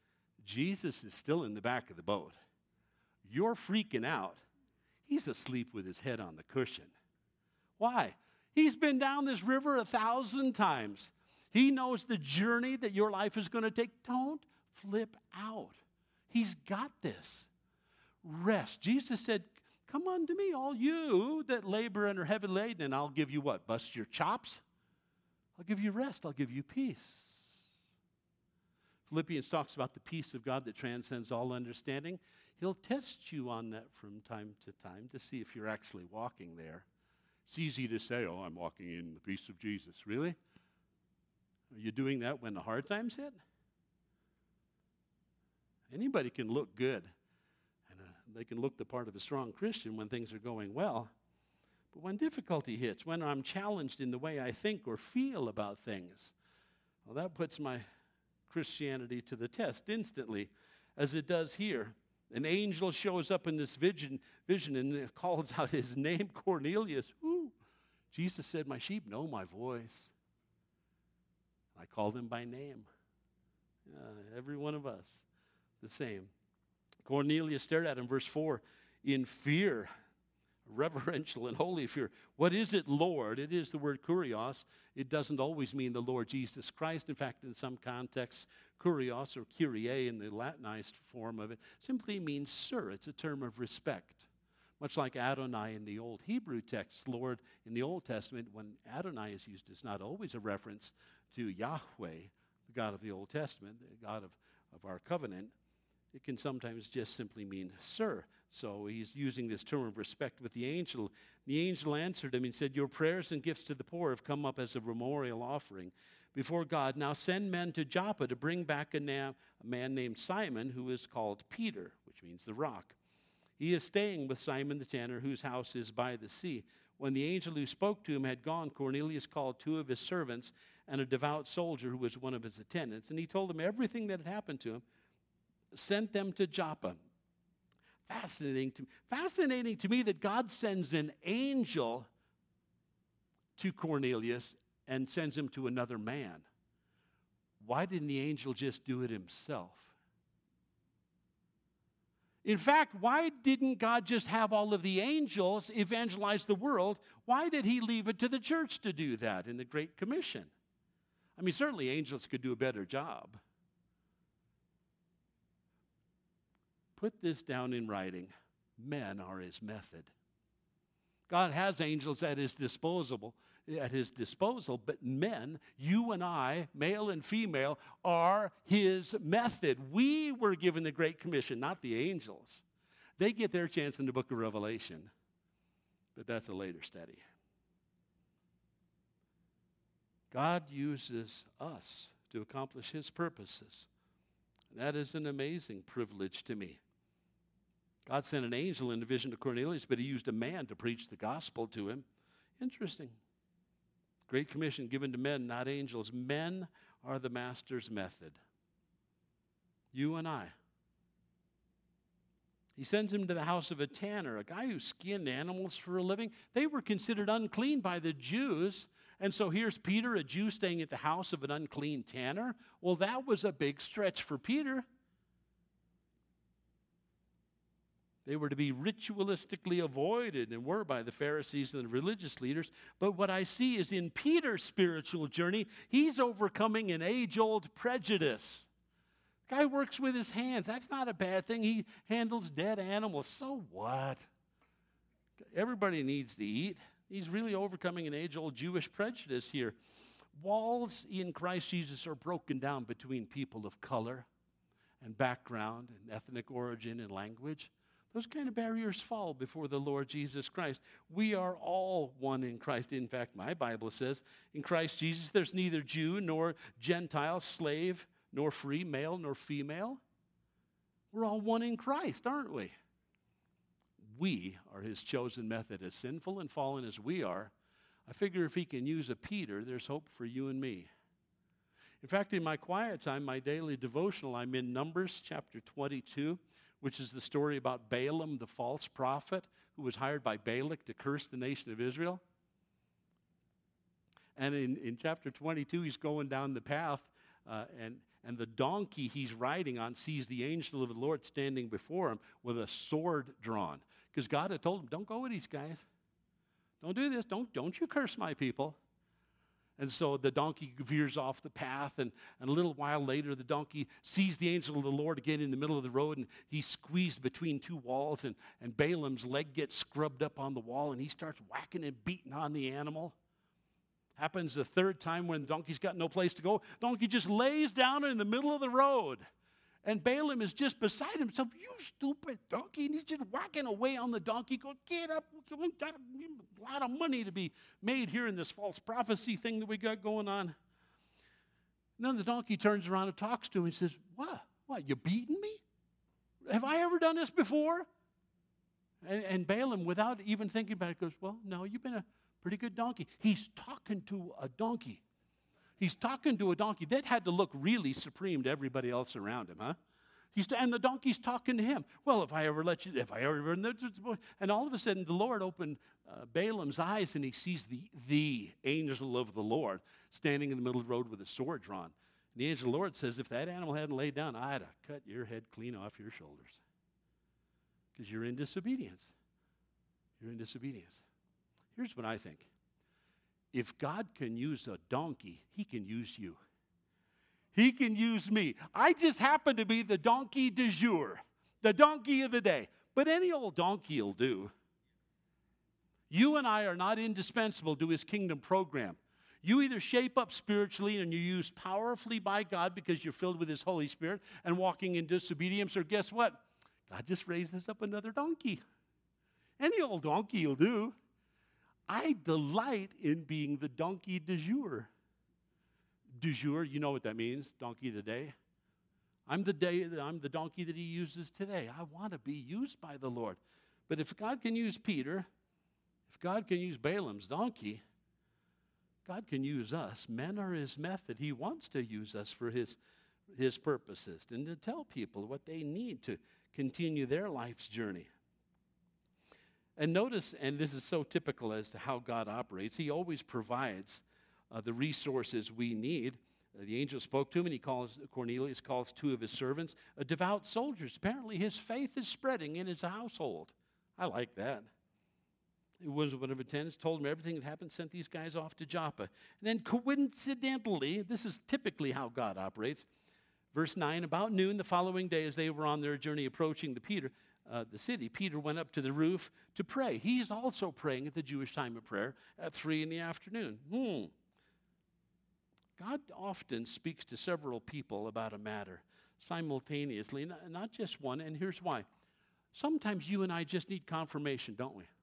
Jesus is still in the back of the boat. You're freaking out. He's asleep with his head on the cushion. Why? He's been down this river a thousand times. He knows the journey that your life is going to take. Don't flip out. He's got this. Rest. Jesus said, come unto me, all you that labor and are heavy laden, and I'll give you what? Bust your chops? I'll give you rest. I'll give you peace. Philippians talks about the peace of God that transcends all understanding. He'll test you on that from time to time to see if you're actually walking there. It's easy to say, oh, I'm walking in the peace of Jesus. Really? Are you doing that when the hard times hit? Anybody can look good, and uh, they can look the part of a strong Christian when things are going well. But when difficulty hits, when I'm challenged in the way I think or feel about things, well, that puts my Christianity to the test instantly, as it does here. An angel shows up in this vision, vision and calls out his name, Cornelius. Ooh. Jesus said, my sheep know my voice. I call them by name. Uh, every one of us, the same. Cornelius stared at him, verse four, in fear. reverential and holy fear. What is it, Lord? It is the word kurios. It doesn't always mean the Lord Jesus Christ. In fact, in some contexts, kurios or Kyrie in the Latinized form of it simply means sir. It's a term of respect. Much like Adonai in the old Hebrew text, Lord in the Old Testament, when Adonai is used, it's not always a reference to Yahweh, the God of the Old Testament, the God of, of our covenant. It can sometimes just simply mean sir. So he's using this term of respect with the angel. The angel answered him and said, your prayers and gifts to the poor have come up as a memorial offering before God. Now send men to Joppa to bring back a, na- a man named Simon, who is called Peter, which means the rock. He is staying with Simon the tanner, whose house is by the sea. When the angel who spoke to him had gone, Cornelius called two of his servants and a devout soldier who was one of his attendants. And he told them everything that had happened to him, sent them to Joppa. Fascinating to, fascinating to me that God sends an angel to Cornelius and sends him to another man. Why didn't the angel just do it himself? In fact, why didn't God just have all of the angels evangelize the world? Why did he leave it to the church to do that in the Great Commission? I mean, certainly angels could do a better job. Put this down in writing. Men are his method. God has angels at his disposal, at his disposal, but men, you and I, male and female, are his method. We were given the Great Commission, not the angels. They get their chance in the book of Revelation, but that's a later study. God uses us to accomplish his purposes. That is an amazing privilege to me. God sent an angel in a vision to Cornelius, but he used a man to preach the gospel to him. Interesting. Great Commission given to men, not angels. Men are the master's method. You and I. He sends him to the house of a tanner, a guy who skinned animals for a living. They were considered unclean by the Jews. And so here's Peter, a Jew, staying at the house of an unclean tanner. Well, that was a big stretch for Peter. They were to be ritualistically avoided and were by the Pharisees and the religious leaders. But what I see is in Peter's spiritual journey, he's overcoming an age-old prejudice. The guy works with his hands. That's not a bad thing. He handles dead animals. So what? Everybody needs to eat. He's really overcoming an age-old Jewish prejudice here. Walls in Christ Jesus are broken down between people of color and background and ethnic origin and language. Those kind of barriers fall before the Lord Jesus Christ. We are all one in Christ. In fact, my Bible says, in Christ Jesus, there's neither Jew nor Gentile, slave nor free, male nor female. We're all one in Christ, aren't we? We are his chosen method. As sinful and fallen as we are, I figure if he can use a Peter, there's hope for you and me. In fact, in my quiet time, my daily devotional, I'm in Numbers chapter twenty-two, which is the story about Balaam, the false prophet, who was hired by Balak to curse the nation of Israel. And in, in chapter twenty-two, he's going down the path, uh, and, and the donkey he's riding on sees the angel of the Lord standing before him with a sword drawn. Because God had told him, don't go with these guys. Don't do this. Don't, don't you curse my people. And so the donkey veers off the path, and, and a little while later, the donkey sees the angel of the Lord again in the middle of the road, and he's squeezed between two walls, and, and Balaam's leg gets scrubbed up on the wall, and he starts whacking and beating on the animal. Happens the third time when the donkey's got no place to go. Donkey just lays down in the middle of the road. And Balaam is just beside himself. You stupid donkey. And he's just whacking away on the donkey, going, get up. We've got a lot of money to be made here in this false prophecy thing that we got going on. And then the donkey turns around and talks to him and says, what? What, you beating me? Have I ever done this before? And, and Balaam, without even thinking about it, goes, well, no, you've been a pretty good donkey. He's talking to a donkey. He's talking to a donkey. That had to look really supreme to everybody else around him, huh? He's, and the donkey's talking to him. Well, if I ever let you, if I ever, and all of a sudden the Lord opened uh, Balaam's eyes, and he sees the, the angel of the Lord standing in the middle of the road with a sword drawn. And the angel of the Lord says, if that animal hadn't laid down, I'd have cut your head clean off your shoulders. Because you're in disobedience. You're in disobedience. Here's what I think. If God can use a donkey, he can use you. He can use me. I just happen to be the donkey du jour, the donkey of the day. But any old donkey will do. You and I are not indispensable to his kingdom program. You either shape up spiritually and you're used powerfully by God because you're filled with his Holy Spirit and walking in disobedience, or guess what? God just raises up another donkey. Any old donkey will do. I delight in being the donkey du jour. Du jour, you know what that means, donkey of the day. I'm the day, I'm the donkey that he uses today. I want to be used by the Lord. But if God can use Peter, if God can use Balaam's donkey, God can use us. Men are his method. He wants to use us for his, his purposes and to tell people what they need to continue their life's journey. And notice, and this is so typical as to how God operates, he always provides uh, the resources we need. Uh, the angel spoke to him, and he calls, Cornelius calls two of his servants uh, devout soldiers. Apparently his faith is spreading in his household. I like that. It was one of the attendants, told him everything that happened, sent these guys off to Joppa. And then coincidentally, this is typically how God operates. Verse nine, about noon the following day, as they were on their journey approaching the Peter, uh, the city, Peter went up to the roof to pray. He's also praying at the Jewish time of prayer at three in the afternoon. Hmm. God often speaks to several people about a matter simultaneously, not, not just one, and here's why. Sometimes you and I just need confirmation, don't we?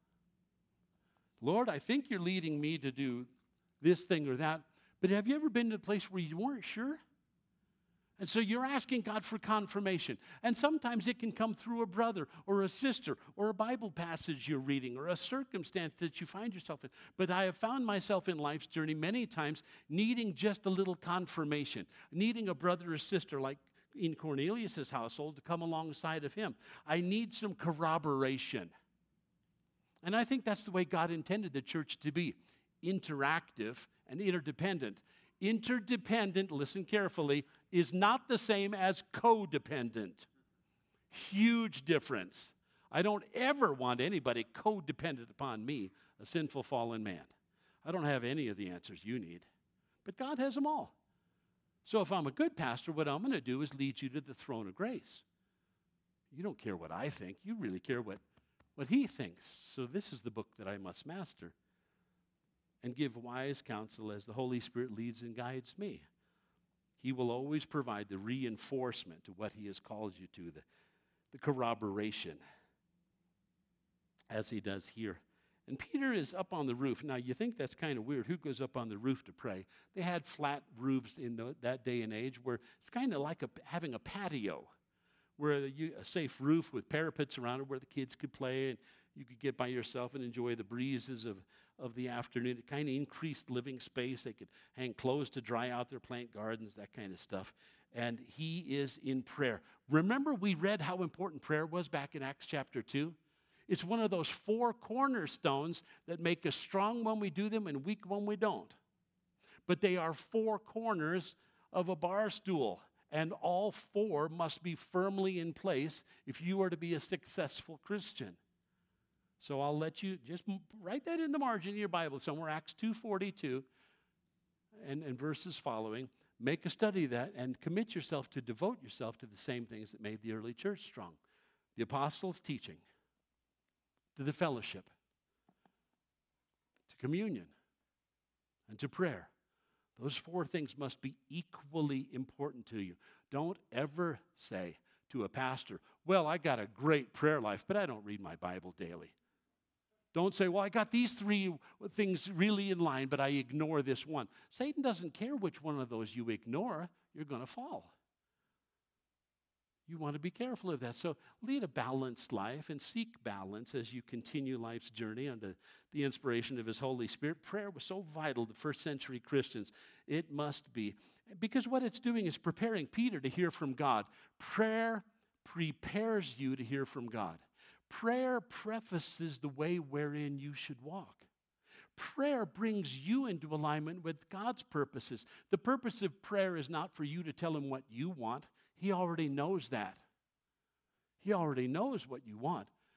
Lord, I think you're leading me to do this thing or that, but have you ever been to a place where you weren't sure? And so you're asking God for confirmation. And sometimes it can come through a brother or a sister or a Bible passage you're reading or a circumstance that you find yourself in. But I have found myself in life's journey many times needing just a little confirmation, needing a brother or sister like in Cornelius' household to come alongside of him. I need some corroboration. And I think that's the way God intended the church to be, interactive and interdependent. Interdependent, listen carefully, is not the same as codependent. Huge difference. I don't ever want anybody codependent upon me, a sinful fallen man. I don't have any of the answers you need, but God has them all. So if I'm a good pastor, what I'm going to do is lead you to the throne of grace. You don't care what I think. You really care what, what he thinks. So this is the book that I must master and give wise counsel as the Holy Spirit leads and guides me. He will always provide the reinforcement to what he has called you to, the, the corroboration, as he does here. And Peter is up on the roof. Now, you think that's kind of weird. Who goes up on the roof to pray? They had flat roofs in the, that day and age where it's kind of like a, having a patio, where you, a safe roof with parapets around it where the kids could play and you could get by yourself and enjoy the breezes of, of the afternoon. It kind of increased living space. They could hang clothes to dry out their plant gardens, that kind of stuff. And he is in prayer. Remember we read how important prayer was back in Acts chapter two? It's one of those four cornerstones that make us strong when we do them and weak when we don't. But they are four corners of a bar stool, and all four must be firmly in place if you are to be a successful Christian. So I'll let you just write that in the margin of your Bible somewhere, Acts two forty-two and, and verses following. Make a study of that and commit yourself to devote yourself to the same things that made the early church strong. The apostles' teaching, to the fellowship, to communion, and to prayer. Those four things must be equally important to you. Don't ever say to a pastor, well, I got a great prayer life, but I don't read my Bible daily. Don't say, well, I got these three things really in line, but I ignore this one. Satan doesn't care which one of those you ignore. You're going to fall. You want to be careful of that. So lead a balanced life and seek balance as you continue life's journey under the inspiration of his Holy Spirit. Prayer was so vital to first century Christians. It must be. Because what it's doing is preparing Peter to hear from God. Prayer prepares you to hear from God. Prayer prefaces the way wherein you should walk. Prayer brings you into alignment with God's purposes. The purpose of prayer is not for you to tell him what you want. He already knows that. He already knows what you want.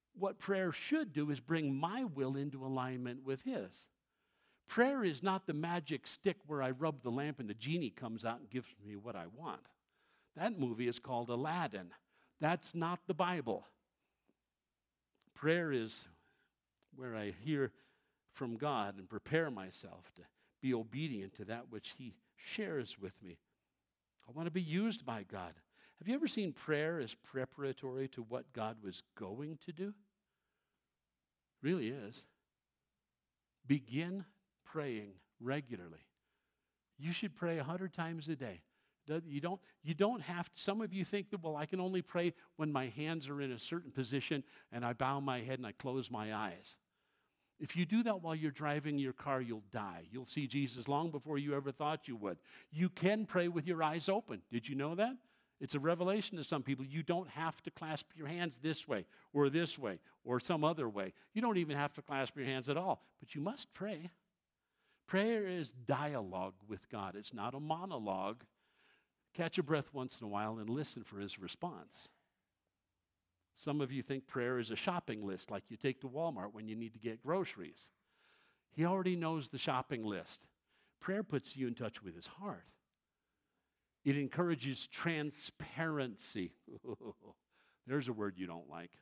What prayer should do is bring my will into alignment with His. Prayer is not the magic stick where I rub the lamp and the genie comes out and gives me what I want. That movie is called Aladdin. That's not the Bible. Prayer is where I hear from God and prepare myself to be obedient to that which He shares with me. I want to be used by God. Have you ever seen prayer as preparatory to what God was going to do? It really is. Begin praying regularly. You should pray a hundred times a day. You don't, you don't have to. Some of you think that, well, I can only pray when my hands are in a certain position and I bow my head and I close my eyes. If you do that while you're driving your car, you'll die. You'll see Jesus long before you ever thought you would. You can pray with your eyes open. Did you know that? It's a revelation to some people. You don't have to clasp your hands this way or this way or some other way. You don't even have to clasp your hands at all, but you must pray. Prayer is dialogue with God. It's not a monologue. Catch your breath once in a while and listen for His response. Some of you think prayer is a shopping list like you take to Walmart when you need to get groceries. He already knows the shopping list. Prayer puts you in touch with His heart. It encourages transparency. There's a word you don't like.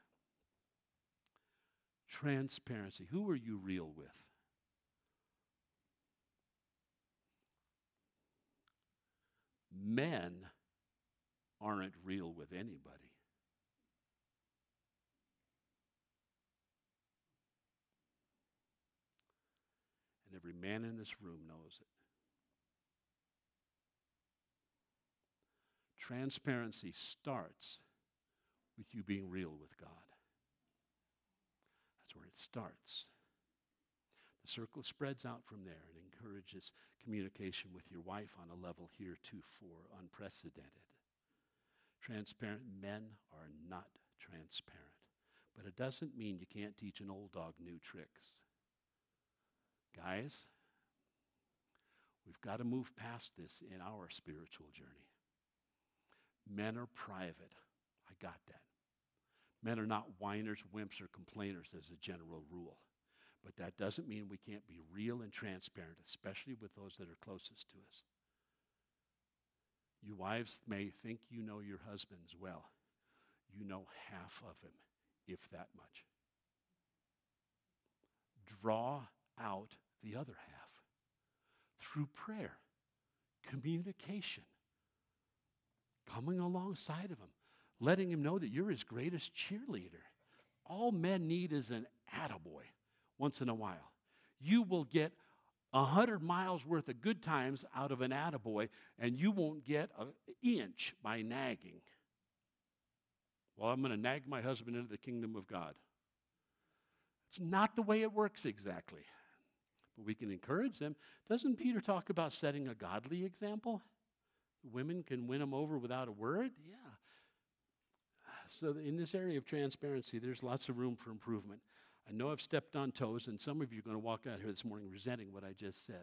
Transparency. Who are you real with? Men aren't real with anybody. And every man in this room knows it. Transparency starts with you being real with God. That's where it starts. The circle spreads out from there and encourages communication with your wife on a level heretofore unprecedented. Transparent men are not transparent. But it doesn't mean you can't teach an old dog new tricks. Guys, we've got to move past this in our spiritual journey. Men are private. I got that. Men are not whiners, wimps, or complainers as a general rule. But that doesn't mean we can't be real and transparent, especially with those that are closest to us. You wives may think you know your husbands well. You know half of him, if that much. Draw out the other half through prayer, communication, coming alongside of him, letting him know that you're his greatest cheerleader. All men need is an attaboy once in a while. You will get a hundred miles worth of good times out of an attaboy, and you won't get an inch by nagging. Well, I'm going to nag my husband into the kingdom of God. It's not the way it works exactly. But we can encourage them. Doesn't Peter talk about setting a godly example? Women can win them over without a word? Yeah. So in this area of transparency, there's lots of room for improvement. I know I've stepped on toes, and some of you are going to walk out here this morning resenting what I just said.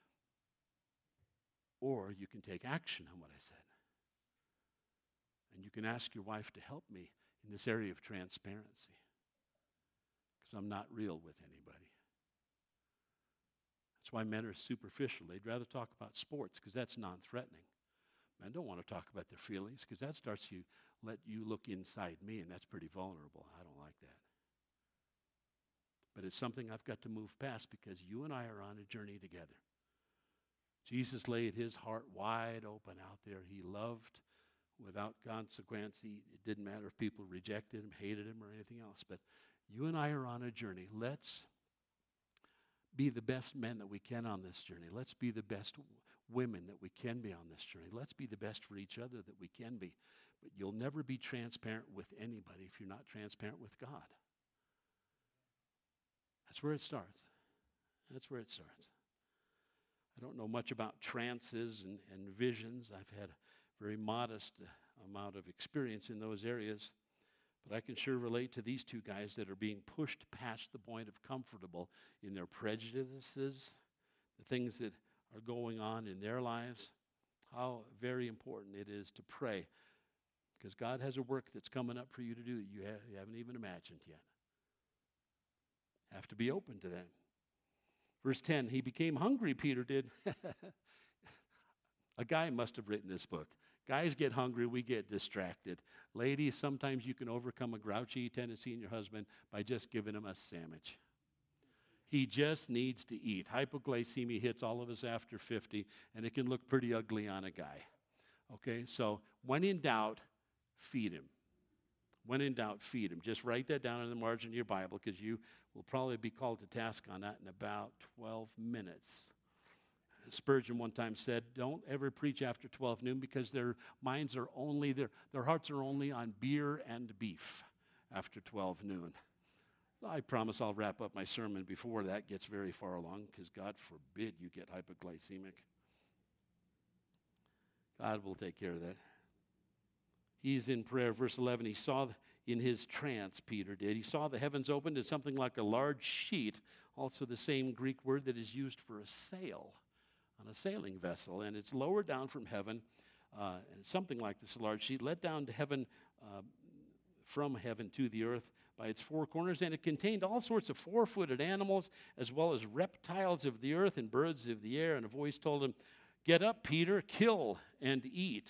Or you can take action on what I said. And you can ask your wife to help me in this area of transparency. Because I'm not real with anybody. That's why men are superficial. They'd rather talk about sports because that's non-threatening. Men don't want to talk about their feelings because that starts to let you look inside me, and that's pretty vulnerable. I don't like that. But it's something I've got to move past because you and I are on a journey together. Jesus laid his heart wide open out there. He loved without consequence. He, it didn't matter if people rejected him, hated him, or anything else. But you and I are on a journey. Let's be the best men that we can on this journey. Let's be the best women that we can be on this journey. Let's be the best for each other that we can be. But you'll never be transparent with anybody if you're not transparent with God. That's where it starts. That's where it starts. I don't know much about trances and, and visions. I've had a very modest uh, amount of experience in those areas. But I can sure relate to these two guys that are being pushed past the point of comfortable in their prejudices, the things that are going on in their lives, how very important it is to pray. Because God has a work that's coming up for you to do that you, ha- you haven't even imagined yet. have to be open to that. Verse ten, he became hungry, Peter did. A guy must have written this book. Guys get hungry, we get distracted. Ladies, sometimes you can overcome a grouchy tendency in your husband by just giving him a sandwich. He just needs to eat. Hypoglycemia hits all of us after fifty, and it can look pretty ugly on a guy. Okay, so when in doubt, feed him. When in doubt, feed him. Just write that down in the margin of your Bible, because you will probably be called to task on that in about twelve minutes. Spurgeon one time said, don't ever preach after twelve noon, because their minds are only, their, their hearts are only on beer and beef after twelve noon. I promise I'll wrap up my sermon before that gets very far along, because God forbid you get hypoglycemic. God will take care of that. He's in prayer. Verse eleven, he saw in his trance, Peter did, he saw the heavens opened and something like a large sheet, also the same Greek word that is used for a sail, on a sailing vessel. And it's lowered down from heaven, uh, and something like this large sheet, let down to heaven, uh, from heaven to the earth by its four corners, and it contained all sorts of four-footed animals, as well as reptiles of the earth and birds of the air. And a voice told him, get up, Peter, kill and eat.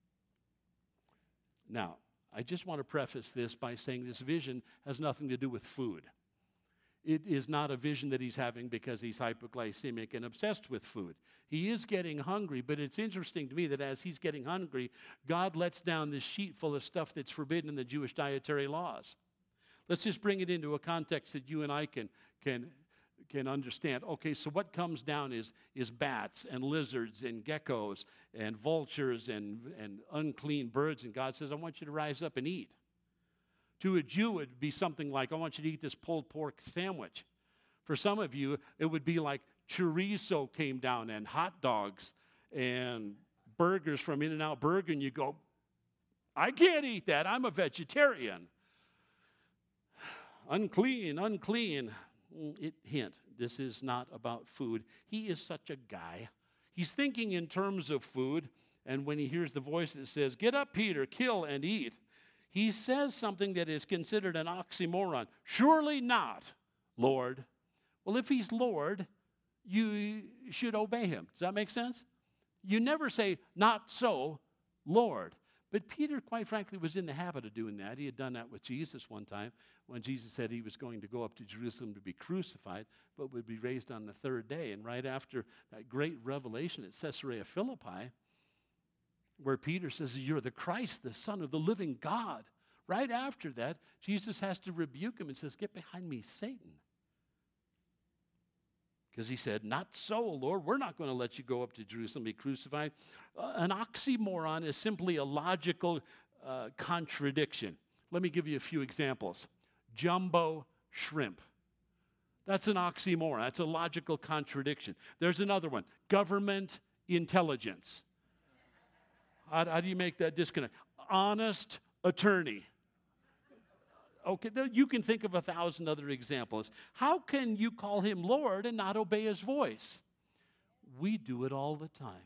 Now, I just want to preface this by saying this vision has nothing to do with food. It is not a vision that he's having because he's hypoglycemic and obsessed with food. He is getting hungry, but it's interesting to me that as he's getting hungry, God lets down this sheet full of stuff that's forbidden in the Jewish dietary laws. Let's just bring it into a context that you and I can, can, can understand. Okay, so what comes down is, is bats and lizards and geckos and vultures and, and unclean birds, and God says, I want you to rise up and eat. To a Jew, it would be something like, I want you to eat this pulled pork sandwich. For some of you, it would be like chorizo came down and hot dogs and burgers from In-N-Out Burger, and you go, I can't eat that. I'm a vegetarian. Unclean, unclean. It, hint, this is not about food. He is such a guy. He's thinking in terms of food, and when he hears the voice that says, get up, Peter, kill and eat, he says something that is considered an oxymoron. Surely not, Lord. Well, if he's Lord, you should obey him. Does that make sense? You never say, not so, Lord. But Peter, quite frankly, was in the habit of doing that. He had done that with Jesus one time when Jesus said he was going to go up to Jerusalem to be crucified, but would be raised on the third day. And right after that great revelation at Caesarea Philippi, where Peter says, you're the Christ, the Son of the living God. Right after that, Jesus has to rebuke him and says, get behind me, Satan. Because he said, not so, Lord. We're not going to let you go up to Jerusalem and be crucified. Uh, an oxymoron is simply a logical uh, contradiction. Let me give you a few examples. Jumbo shrimp. That's an oxymoron. That's a logical contradiction. There's another one. Government intelligence. How, how do you make that disconnect? Honest attorney. Okay, you can think of a thousand other examples. How can you call him Lord and not obey his voice? We do it all the time.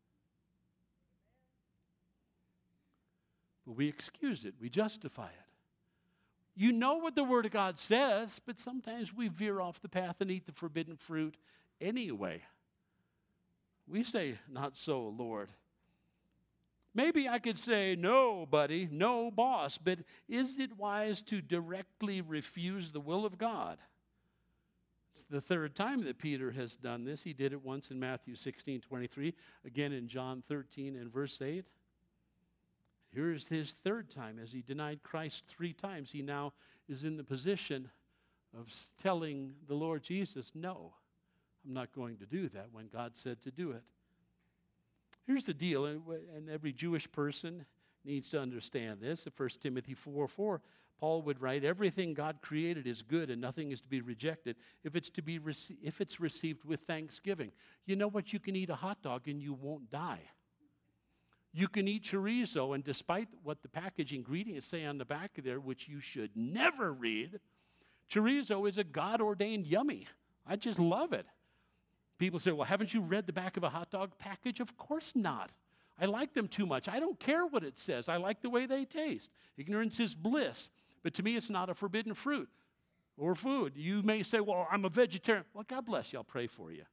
But we excuse it. We justify it. You know what the Word of God says, but sometimes we veer off the path and eat the forbidden fruit anyway. We say, not so, Lord. Maybe I could say, no, buddy, no, boss, but is it wise to directly refuse the will of God? It's the third time that Peter has done this. He did it once in Matthew sixteen twenty-three, again in John thirteen and verse eight. Here's his third time. As he denied Christ three times, he now is in the position of telling the Lord Jesus, no, I'm not going to do that when God said to do it. Here's the deal, and, and every Jewish person needs to understand this. In First Timothy four four, Paul would write, everything God created is good and nothing is to be rejected if it's to be rece- if it's received with thanksgiving. You know what? You can eat a hot dog and you won't die. You can eat chorizo, and despite what the package ingredients say on the back of there, which you should never read, chorizo is a God-ordained yummy. I just love it. People say, well, haven't you read the back of a hot dog package? Of course not. I like them too much. I don't care what it says. I like the way they taste. Ignorance is bliss. But to me, it's not a forbidden fruit. or food. You may say, well, I'm a vegetarian. Well, God bless you. I'll pray for you.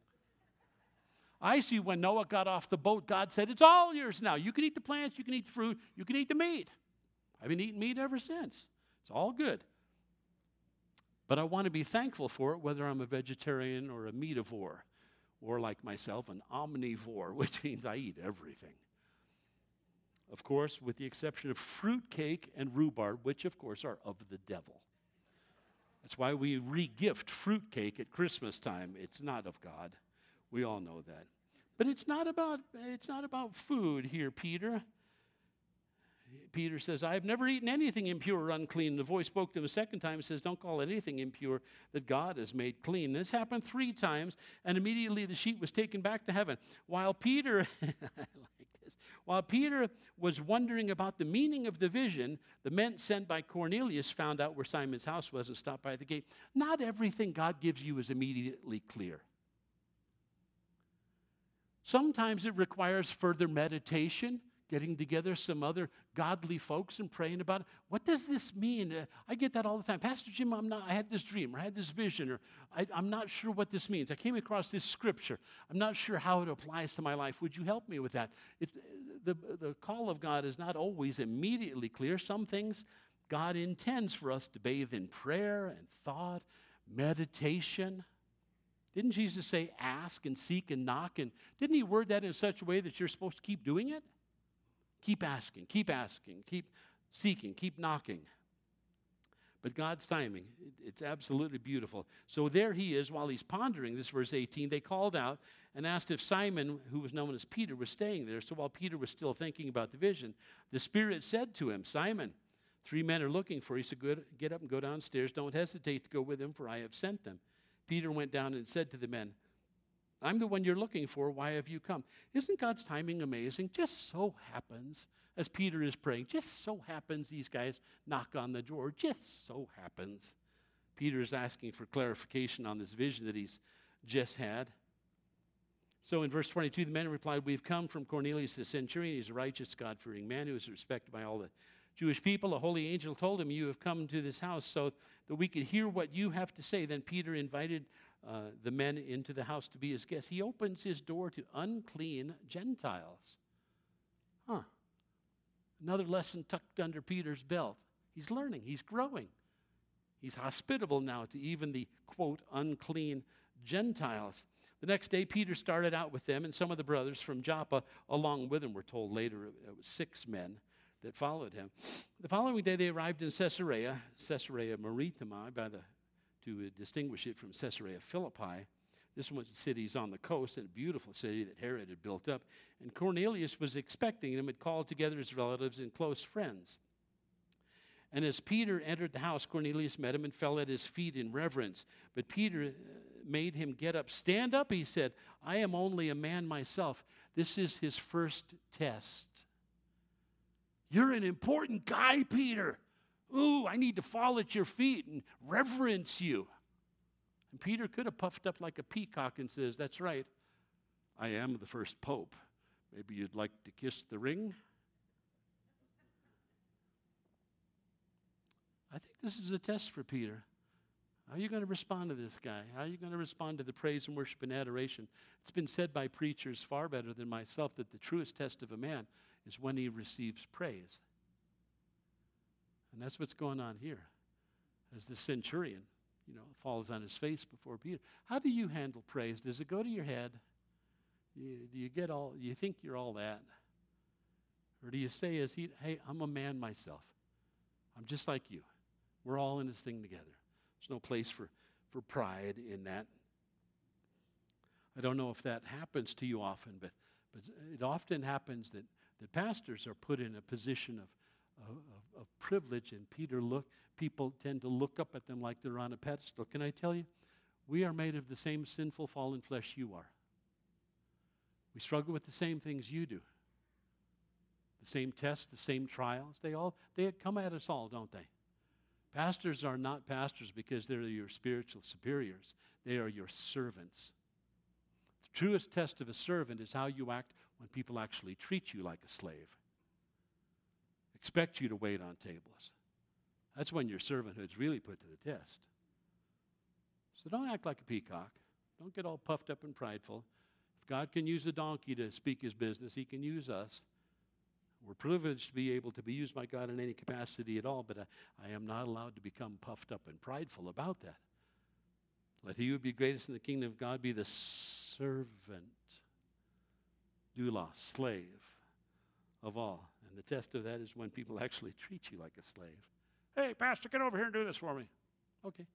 I see when Noah got off the boat, God said, it's all yours now. You can eat the plants, you can eat the fruit, you can eat the meat. I've been eating meat ever since. It's all good. But I want to be thankful for it, whether I'm a vegetarian or a meativore, or like myself, an omnivore, which means I eat everything. Of course, with the exception of fruitcake and rhubarb, which, of course, are of the devil. That's why we re-gift fruitcake at Christmas time. It's not of God. We all know that. But it's not about, it's not about food here, Peter. Peter says, I have never eaten anything impure or unclean. The voice spoke to him a second time and says, don't call anything impure that God has made clean. This happened three times, and immediately the sheep was taken back to heaven. While Peter, I like this, while Peter was wondering about the meaning of the vision, the men sent by Cornelius found out where Simon's house was and stopped by the gate. Not everything God gives you is immediately clear. Sometimes it requires further meditation, getting together some other godly folks and praying about it. What does this mean? Uh, I get that all the time. Pastor Jim, I'm not, I had this dream, or I had this vision, or I, I'm not sure what this means. I came across this scripture. I'm not sure how it applies to my life. Would you help me with that? It, the, the call of God is not always immediately clear. Some things God intends for us to bathe in prayer and thought, meditation. Didn't Jesus say ask and seek and knock? And didn't he word that in such a way that you're supposed to keep doing it? Keep asking, keep asking, keep seeking, keep knocking. But God's timing, it's absolutely beautiful. So there he is while he's pondering this, verse eighteen. They called out and asked if Simon, who was known as Peter, was staying there. So while Peter was still thinking about the vision, the Spirit said to him, Simon, three men are looking for you, so good, get up and go downstairs. Don't hesitate to go with them, for I have sent them. Peter went down and said to the men, I'm the one you're looking for. Why have you come? Isn't God's timing amazing? Just so happens, as Peter is praying, just so happens these guys knock on the door. Just so happens. Peter is asking for clarification on this vision that he's just had. So in verse twenty-two, the men replied, we've come from Cornelius the centurion. He's a righteous, God-fearing man who is respected by all the Jewish people. A holy angel told him, you have come to this house so that we could hear what you have to say. Then Peter invited uh, the men into the house to be his guests. He opens his door to unclean Gentiles. Huh. Another lesson tucked under Peter's belt. He's learning. He's growing. He's hospitable now to even the, quote, unclean Gentiles. The next day, Peter started out with them and some of the brothers from Joppa along with him. We're told later it was six men that followed him. The following day, they arrived in Caesarea, Caesarea Maritima, by the, to distinguish it from Caesarea Philippi. This was cities on the coast, and a beautiful city that Herod had built up. And Cornelius was expecting them, had called together his relatives and close friends. And as Peter entered the house, Cornelius met him and fell at his feet in reverence. But Peter made him get up. Stand up, he said. I am only a man myself. This is his first test. You're an important guy, Peter. Ooh, I need to fall at your feet and reverence you. And Peter could have puffed up like a peacock and says, that's right, I am the first pope. Maybe you'd like to kiss the ring? I think this is a test for Peter. How are you going to respond to this guy? How are you going to respond to the praise and worship and adoration? It's been said by preachers far better than myself that the truest test of a man is when he receives praise. And that's what's going on here. As the centurion, you know, falls on his face before Peter. How do you handle praise? Does it go to your head? You, do you get all, you think you're all that? Or do you say, as he, hey, I'm a man myself. I'm just like you. We're all in this thing together. There's no place for, for pride in that. I don't know if that happens to you often, but, but it often happens that The pastors are put in a position of, of, of privilege, and Peter look, people tend to look up at them like they're on a pedestal. Can I tell you, we are made of the same sinful, fallen flesh you are. We struggle with the same things you do. The same tests, the same trials. They all they come at us all, don't they? Pastors are not pastors because they're your spiritual superiors. They are your servants. The truest test of a servant is how you act when people actually treat you like a slave. Expect you to wait on tables. That's when your servanthood is really put to the test. So don't act like a peacock. Don't get all puffed up and prideful. If God can use a donkey to speak his business, he can use us. We're privileged to be able to be used by God in any capacity at all, but I, I am not allowed to become puffed up and prideful about that. Let he who be greatest in the kingdom of God be the servant, doulos, slave of all. And the test of that is when people actually treat you like a slave. Hey, Pastor, get over here and do this for me. Okay.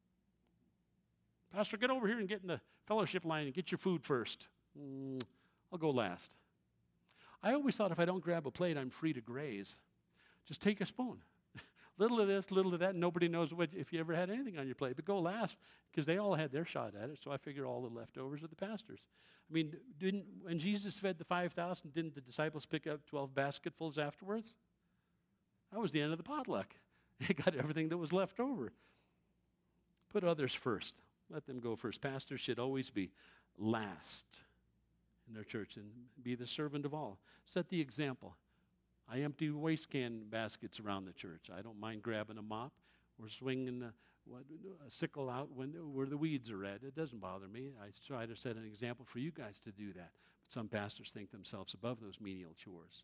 Pastor, get over here and get in the fellowship line and get your food first. Mm, I'll go last. I always thought if I don't grab a plate, I'm free to graze. Just take a spoon. Little of this, little of that, and nobody knows what if you ever had anything on your plate. But go last, because they all had their shot at it, so I figure all the leftovers are the pastor's. I mean, didn't when Jesus fed the five thousand, didn't the disciples pick up twelve basketfuls afterwards? That was the end of the potluck. They got everything that was left over. Put others first. Let them go first. Pastors should always be last in their church and be the servant of all. Set the example. I empty waste can baskets around the church. I don't mind grabbing a mop or swinging a, what, a sickle out when, where the weeds are at. It doesn't bother me. I try to set an example for you guys to do that. But some pastors think themselves above those menial chores.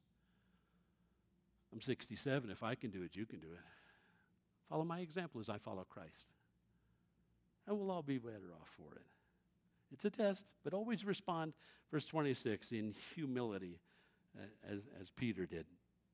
I'm sixty-seven. If I can do it, you can do it. Follow my example as I follow Christ. And we'll all be better off for it. It's a test, but always respond, verse twenty-six, in humility, uh, as, as Peter did.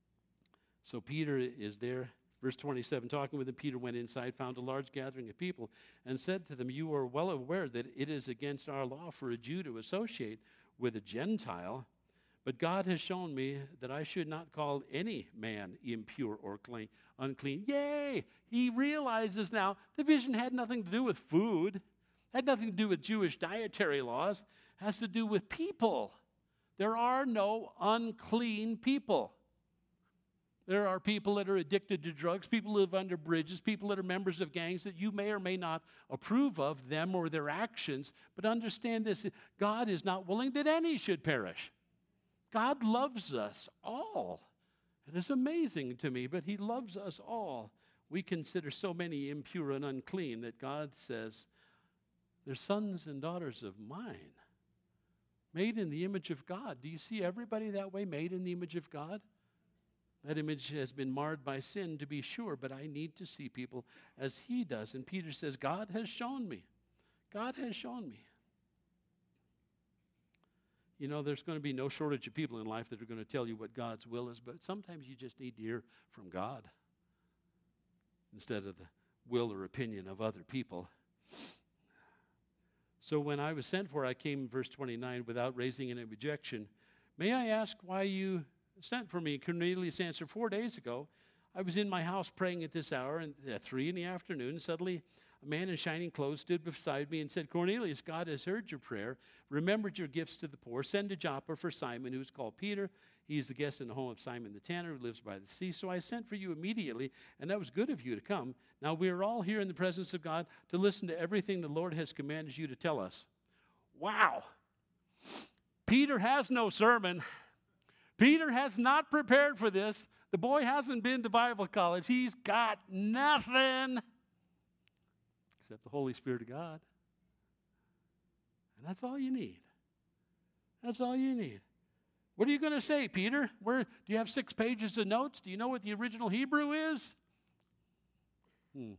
So Peter is there, verse twenty-seven, talking with him. Peter went inside, found a large gathering of people, and said to them, you are well aware that it is against our law for a Jew to associate with a Gentile, but God has shown me that I should not call any man impure or clean, unclean. Yay! He realizes now the vision had nothing to do with food, had nothing to do with Jewish dietary laws, it has to do with people. There are no unclean people. There are people that are addicted to drugs, people who live under bridges, people that are members of gangs that you may or may not approve of them or their actions. But understand this, God is not willing that any should perish. God loves us all. It is amazing to me, but he loves us all. We consider so many impure and unclean that God says, they're sons and daughters of mine, made in the image of God. Do you see everybody that way, made in the image of God? That image has been marred by sin, to be sure, but I need to see people as he does. And Peter says, God has shown me. God has shown me. You know, there's going to be no shortage of people in life that are going to tell you what God's will is, but sometimes you just need to hear from God instead of the will or opinion of other people. So when I was sent for, I came, verse twenty-nine, without raising any objection. May I ask why you sent for me? Cornelius answered, four days ago, I was in my house praying at this hour, and at three in the afternoon, suddenly a man in shining clothes stood beside me and said, Cornelius, God has heard your prayer, remembered your gifts to the poor. Send to Joppa for Simon, who is called Peter. He is the guest in the home of Simon the tanner, who lives by the sea. So I sent for you immediately, and that was good of you to come. Now we are all here in the presence of God to listen to everything the Lord has commanded you to tell us. Wow. Peter has no sermon. Peter has not prepared for this. The boy hasn't been to Bible college. He's got nothing except the Holy Spirit of God. And that's all you need. That's all you need. What are you going to say, Peter? Where, do you have six pages of notes? Do you know what the original Hebrew is? Hmm.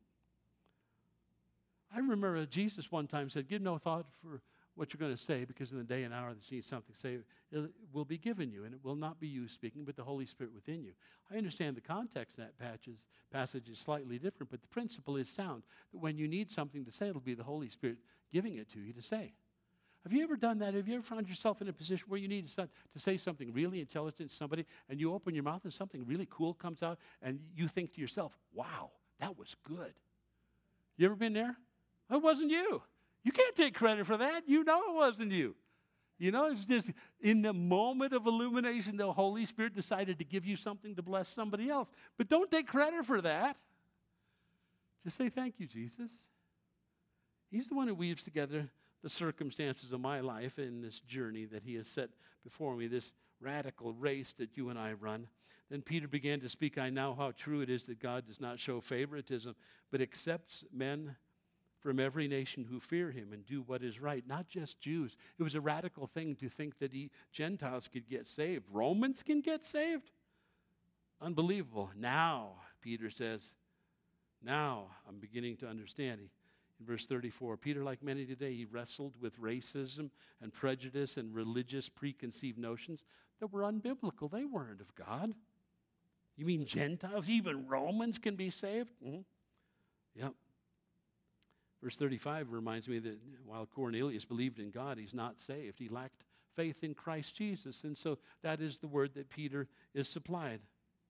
I remember Jesus one time said, give no thought for what you're going to say, because in the day and hour that you need something to say, it will be given you, and it will not be you speaking, but the Holy Spirit within you. I understand the context of that passage, passage is slightly different, but the principle is sound, that when you need something to say, it'll be the Holy Spirit giving it to you to say. Have you ever done that? Have you ever found yourself in a position where you need to, to say something really intelligent to somebody, and you open your mouth and something really cool comes out, and you think to yourself, wow, that was good. You ever been there? It wasn't you. You can't take credit for that. You know it wasn't you. You know, it's just in the moment of illumination, the Holy Spirit decided to give you something to bless somebody else. But don't take credit for that. Just say, thank you, Jesus. He's the one who weaves together the circumstances of my life in this journey that he has set before me, this radical race that you and I run. Then Peter began to speak, I know how true it is that God does not show favoritism, but accepts men from every nation who fear him and do what is right, not just Jews. It was a radical thing to think that he, Gentiles could get saved. Romans can get saved? Unbelievable. Now, Peter says, now I'm beginning to understand. He, in verse thirty-four, Peter, like many today, he wrestled with racism and prejudice and religious preconceived notions that were unbiblical. They weren't of God. You mean Gentiles, even Romans can be saved? Mm-hmm. Yep. Verse thirty-five reminds me that while Cornelius believed in God, he's not saved. He lacked faith in Christ Jesus. And so that is the word that Peter is supplied.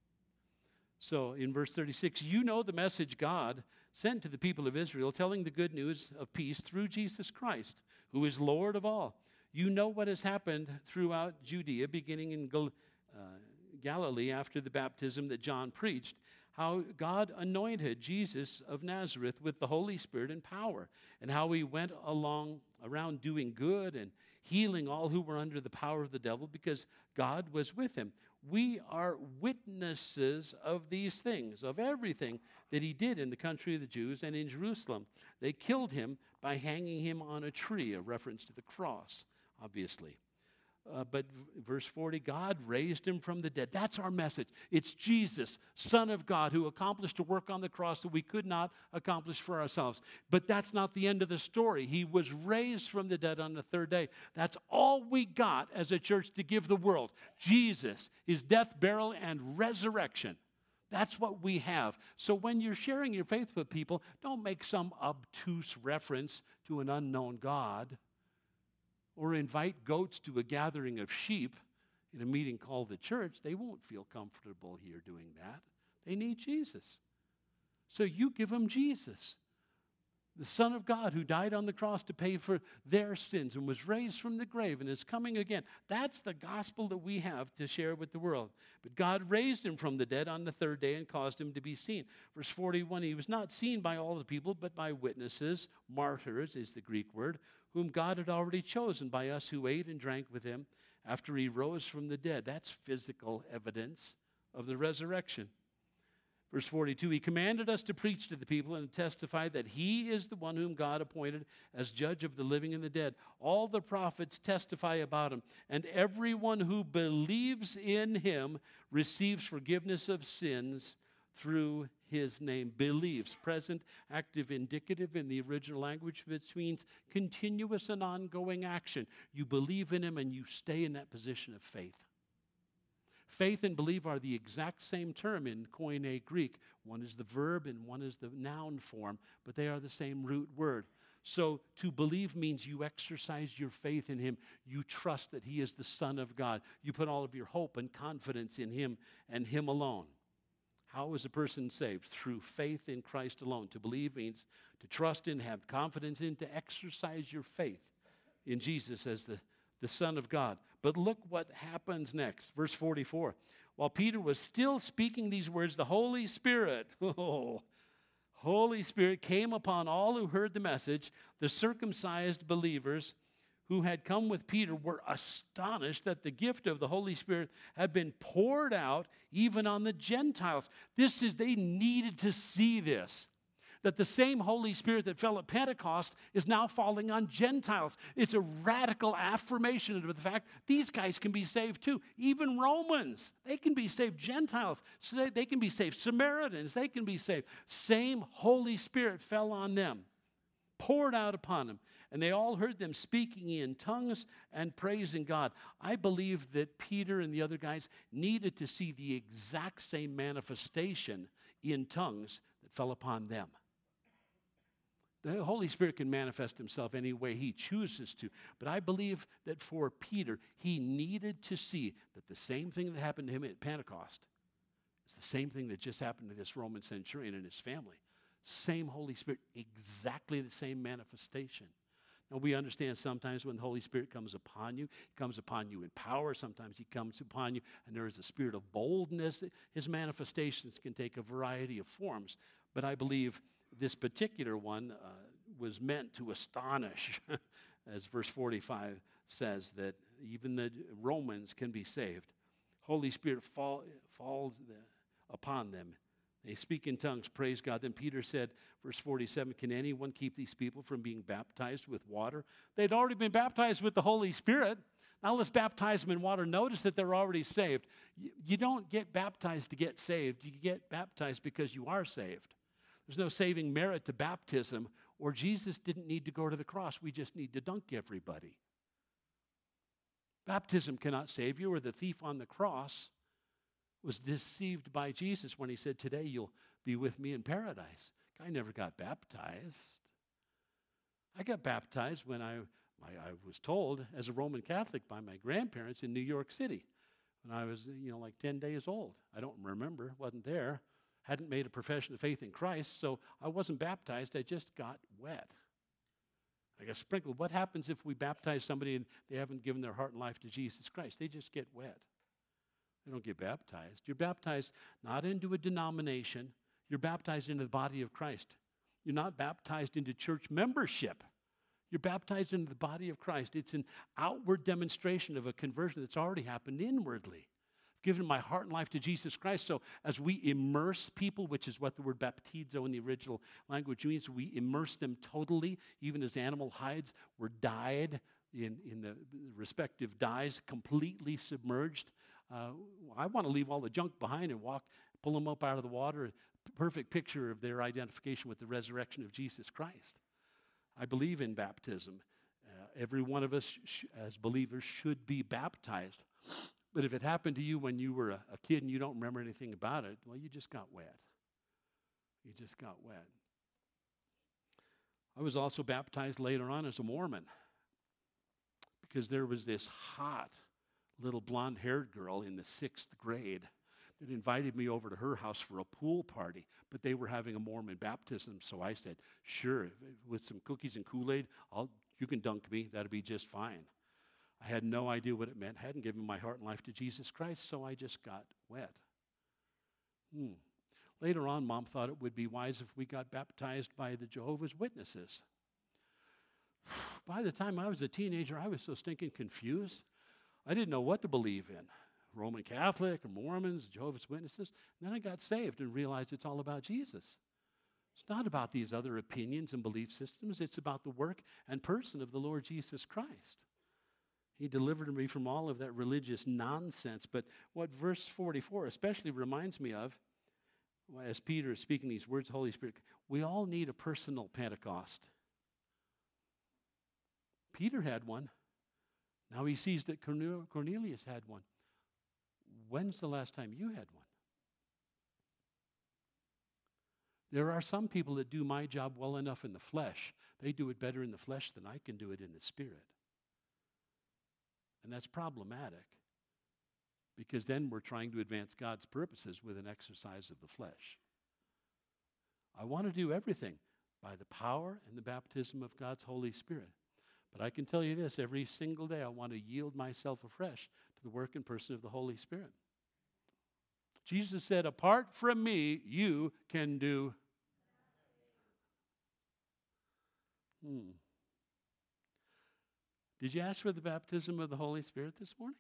So in verse thirty-six, you know the message God sent to the people of Israel, telling the good news of peace through Jesus Christ, who is Lord of all. You know what has happened throughout Judea, beginning in Gal- uh, Galilee after the baptism that John preached, how God anointed Jesus of Nazareth with the Holy Spirit and power, and how he went along around doing good and healing all who were under the power of the devil because God was with him. We are witnesses of these things, of everything that he did in the country of the Jews and in Jerusalem. They killed him by hanging him on a tree, a reference to the cross, obviously. Uh, but v- verse forty, God raised him from the dead. That's our message. It's Jesus, Son of God, who accomplished a work on the cross that we could not accomplish for ourselves. But that's not the end of the story. He was raised from the dead on the third day. That's all we got as a church to give the world. Jesus, his death, burial, and resurrection. That's what we have. So when you're sharing your faith with people, don't make some obtuse reference to an unknown God, or invite goats to a gathering of sheep in a meeting called the church. They won't feel comfortable here doing that. They need Jesus. So you give them Jesus, the Son of God who died on the cross to pay for their sins and was raised from the grave and is coming again. That's the gospel that we have to share with the world. But God raised him from the dead on the third day and caused him to be seen. Verse forty-one, he was not seen by all the people, but by witnesses. Martyrs is the Greek word, whom God had already chosen by us who ate and drank with him after he rose from the dead. That's physical evidence of the resurrection. Verse forty-two, he commanded us to preach to the people and testify that he is the one whom God appointed as judge of the living and the dead. All the prophets testify about him, and everyone who believes in him receives forgiveness of sins through his name. Believes, present, active, indicative in the original language, which means continuous and ongoing action. You believe in him and you stay in that position of faith. Faith and believe are the exact same term in Koine Greek. One is the verb and one is the noun form, but they are the same root word. So to believe means you exercise your faith in him. You trust that he is the Son of God. You put all of your hope and confidence in him and him alone. How is a person saved? Through faith in Christ alone. To believe means to trust in, have confidence in, to exercise your faith in Jesus as the, the Son of God. But look what happens next. Verse forty-four. While Peter was still speaking these words, the Holy Spirit, oh, Holy Spirit came upon all who heard the message. The circumcised believers who had come with Peter were astonished that the gift of the Holy Spirit had been poured out even on the Gentiles. This is, they needed to see this, that the same Holy Spirit that fell at Pentecost is now falling on Gentiles. It's a radical affirmation of the fact these guys can be saved too. Even Romans, they can be saved. Gentiles, so they, they can be saved. Samaritans, they can be saved. Same Holy Spirit fell on them, poured out upon them. And they all heard them speaking in tongues and praising God. I believe that Peter and the other guys needed to see the exact same manifestation in tongues that fell upon them. The Holy Spirit can manifest himself any way he chooses to. But I believe that for Peter, he needed to see that the same thing that happened to him at Pentecost is the same thing that just happened to this Roman centurion and his family. Same Holy Spirit, exactly the same manifestation. Now, we understand sometimes when the Holy Spirit comes upon you, he comes upon you in power. Sometimes he comes upon you and there is a spirit of boldness. His manifestations can take a variety of forms. But I believe this particular one uh, was meant to astonish, as verse forty-five says, that even the Romans can be saved. Holy Spirit fall, falls the, upon them They speak in tongues, praise God. Then Peter said, verse forty-seven, can anyone keep these people from being baptized with water? They'd already been baptized with the Holy Spirit. Now let's baptize them in water. Notice that they're already saved. You, you don't get baptized to get saved. You get baptized because you are saved. There's no saving merit to baptism, or Jesus didn't need to go to the cross. We just need to dunk everybody. Baptism cannot save you, or the thief on the cross was deceived by Jesus when he said, today you'll be with me in paradise. Guy never got baptized. I got baptized when I, I, I was told as a Roman Catholic by my grandparents in New York City when I was, you know, like ten days old. I don't remember, wasn't there. Hadn't made a profession of faith in Christ, so I wasn't baptized. I just got wet. I got sprinkled. What happens if we baptize somebody and they haven't given their heart and life to Jesus Christ? They just get wet. They don't get baptized. You're baptized not into a denomination. You're baptized into the body of Christ. You're not baptized into church membership. You're baptized into the body of Christ. It's an outward demonstration of a conversion that's already happened inwardly. I've given my heart and life to Jesus Christ. So as we immerse people, which is what the word baptizo in the original language means, we immerse them totally, even as animal hides were dyed in, in the respective dyes, completely submerged. Uh, I want to leave all the junk behind and walk, pull them up out of the water. Perfect picture of their identification with the resurrection of Jesus Christ. I believe in baptism. Uh, every one of us sh- as believers should be baptized. But if it happened to you when you were a, a kid and you don't remember anything about it, well, you just got wet. You just got wet. I was also baptized later on as a Mormon because there was this hot little blonde-haired girl in the sixth grade that invited me over to her house for a pool party, but they were having a Mormon baptism, so I said, sure, with some cookies and Kool-Aid, I'll, you can dunk me, that'll be just fine. I had no idea what it meant, hadn't given my heart and life to Jesus Christ, so I just got wet. Hmm. Later on, Mom thought it would be wise if we got baptized by the Jehovah's Witnesses. By the time I was a teenager, I was so stinking confused. I didn't know what to believe in, Roman Catholic or Mormons, Jehovah's Witnesses. And then I got saved and realized it's all about Jesus. It's not about these other opinions and belief systems. It's about the work and person of the Lord Jesus Christ. He delivered me from all of that religious nonsense. But what verse forty-four especially reminds me of, as Peter is speaking these words, Holy Spirit, we all need a personal Pentecost. Peter had one. Now he sees that Cornelius had one. When's the last time you had one? There are some people that do my job well enough in the flesh. They do it better in the flesh than I can do it in the spirit. And that's problematic because then we're trying to advance God's purposes with an exercise of the flesh. I want to do everything by the power and the baptism of God's Holy Spirit. But I can tell you this, every single day I want to yield myself afresh to the work and person of the Holy Spirit. Jesus said, apart from me, you can do. Hmm. Did you ask for the baptism of the Holy Spirit this morning?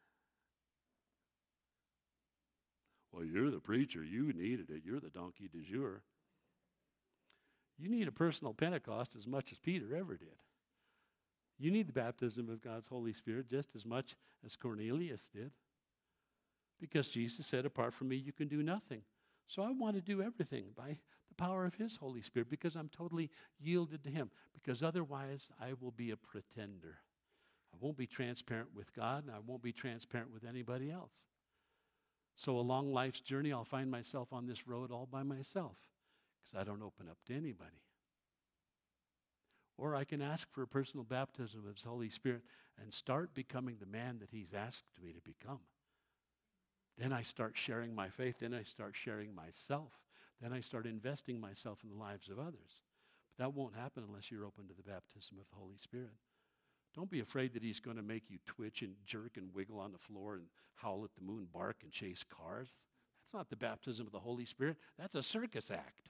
Well, you're the preacher. You needed it. You're the donkey du jour. You need a personal Pentecost as much as Peter ever did. You need the baptism of God's Holy Spirit just as much as Cornelius did. Because Jesus said, apart from me, you can do nothing. So I want to do everything by the power of his Holy Spirit because I'm totally yielded to him. Because otherwise, I will be a pretender. I won't be transparent with God, and I won't be transparent with anybody else. So along life's journey, I'll find myself on this road all by myself because I don't open up to anybody. Or I can ask for a personal baptism of his Holy Spirit and start becoming the man that he's asked me to become. Then I start sharing my faith. Then I start sharing myself. Then I start investing myself in the lives of others. But that won't happen unless you're open to the baptism of the Holy Spirit. Don't be afraid that he's going to make you twitch and jerk and wiggle on the floor and howl at the moon, bark and chase cars. That's not the baptism of the Holy Spirit. That's a circus act.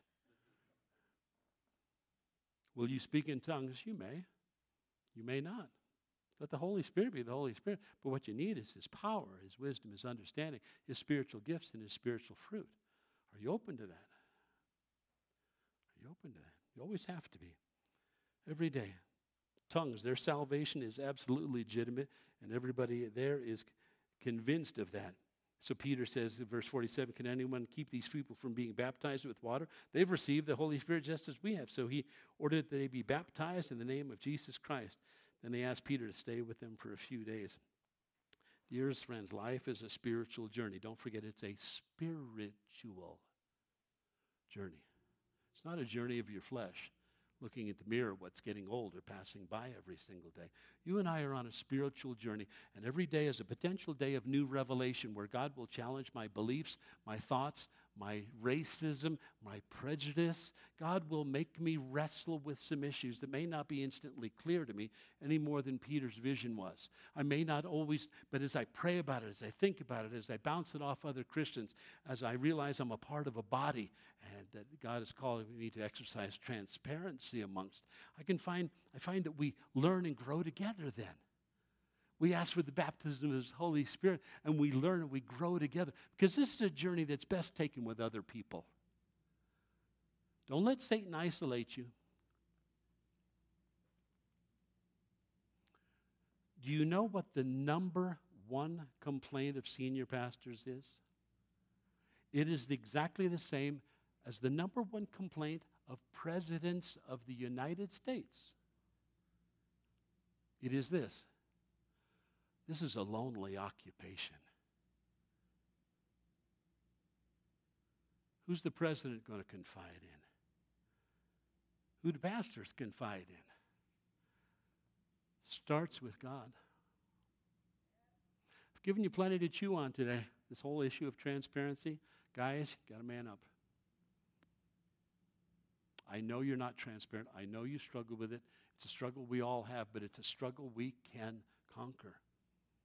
Will you speak in tongues? You may. You may not. Let the Holy Spirit be the Holy Spirit. But what you need is his power, his wisdom, his understanding, his spiritual gifts, and his spiritual fruit. Are you open to that? Are you open to that? You always have to be. Every day. Tongues, their salvation is absolutely legitimate, and everybody there is c- convinced of that. So Peter says in verse forty-seven, can anyone keep these people from being baptized with water? They've received the Holy Spirit just as we have. So he ordered that they be baptized in the name of Jesus Christ. Then they asked Peter to stay with them for a few days. Dearest friends, life is a spiritual journey. Don't forget, it's a spiritual journey. It's not a journey of your flesh, looking at the mirror, what's getting old or passing by every single day. You and I are on a spiritual journey, and every day is a potential day of new revelation where God will challenge my beliefs, my thoughts, my racism, my prejudice. God will make me wrestle with some issues that may not be instantly clear to me any more than Peter's vision was. I may not always, but as I pray about it, as I think about it, as I bounce it off other Christians, as I realize I'm a part of a body and that God is calling me to exercise transparency amongst, I can find, I find that we learn and grow together then. We ask for the baptism of His Holy Spirit, and we learn and we grow together. Because this is a journey that's best taken with other people. Don't let Satan isolate you. Do you know what the number one complaint of senior pastors is? It is exactly the same as the number one complaint of presidents of the United States. It is this. This is a lonely occupation. Who's the president going to confide in? Who do pastors confide in? Starts with God. I've given you plenty to chew on today. This whole issue of transparency. Guys, got to man up. I know you're not transparent. I know you struggle with it. It's a struggle we all have, but it's a struggle we can conquer.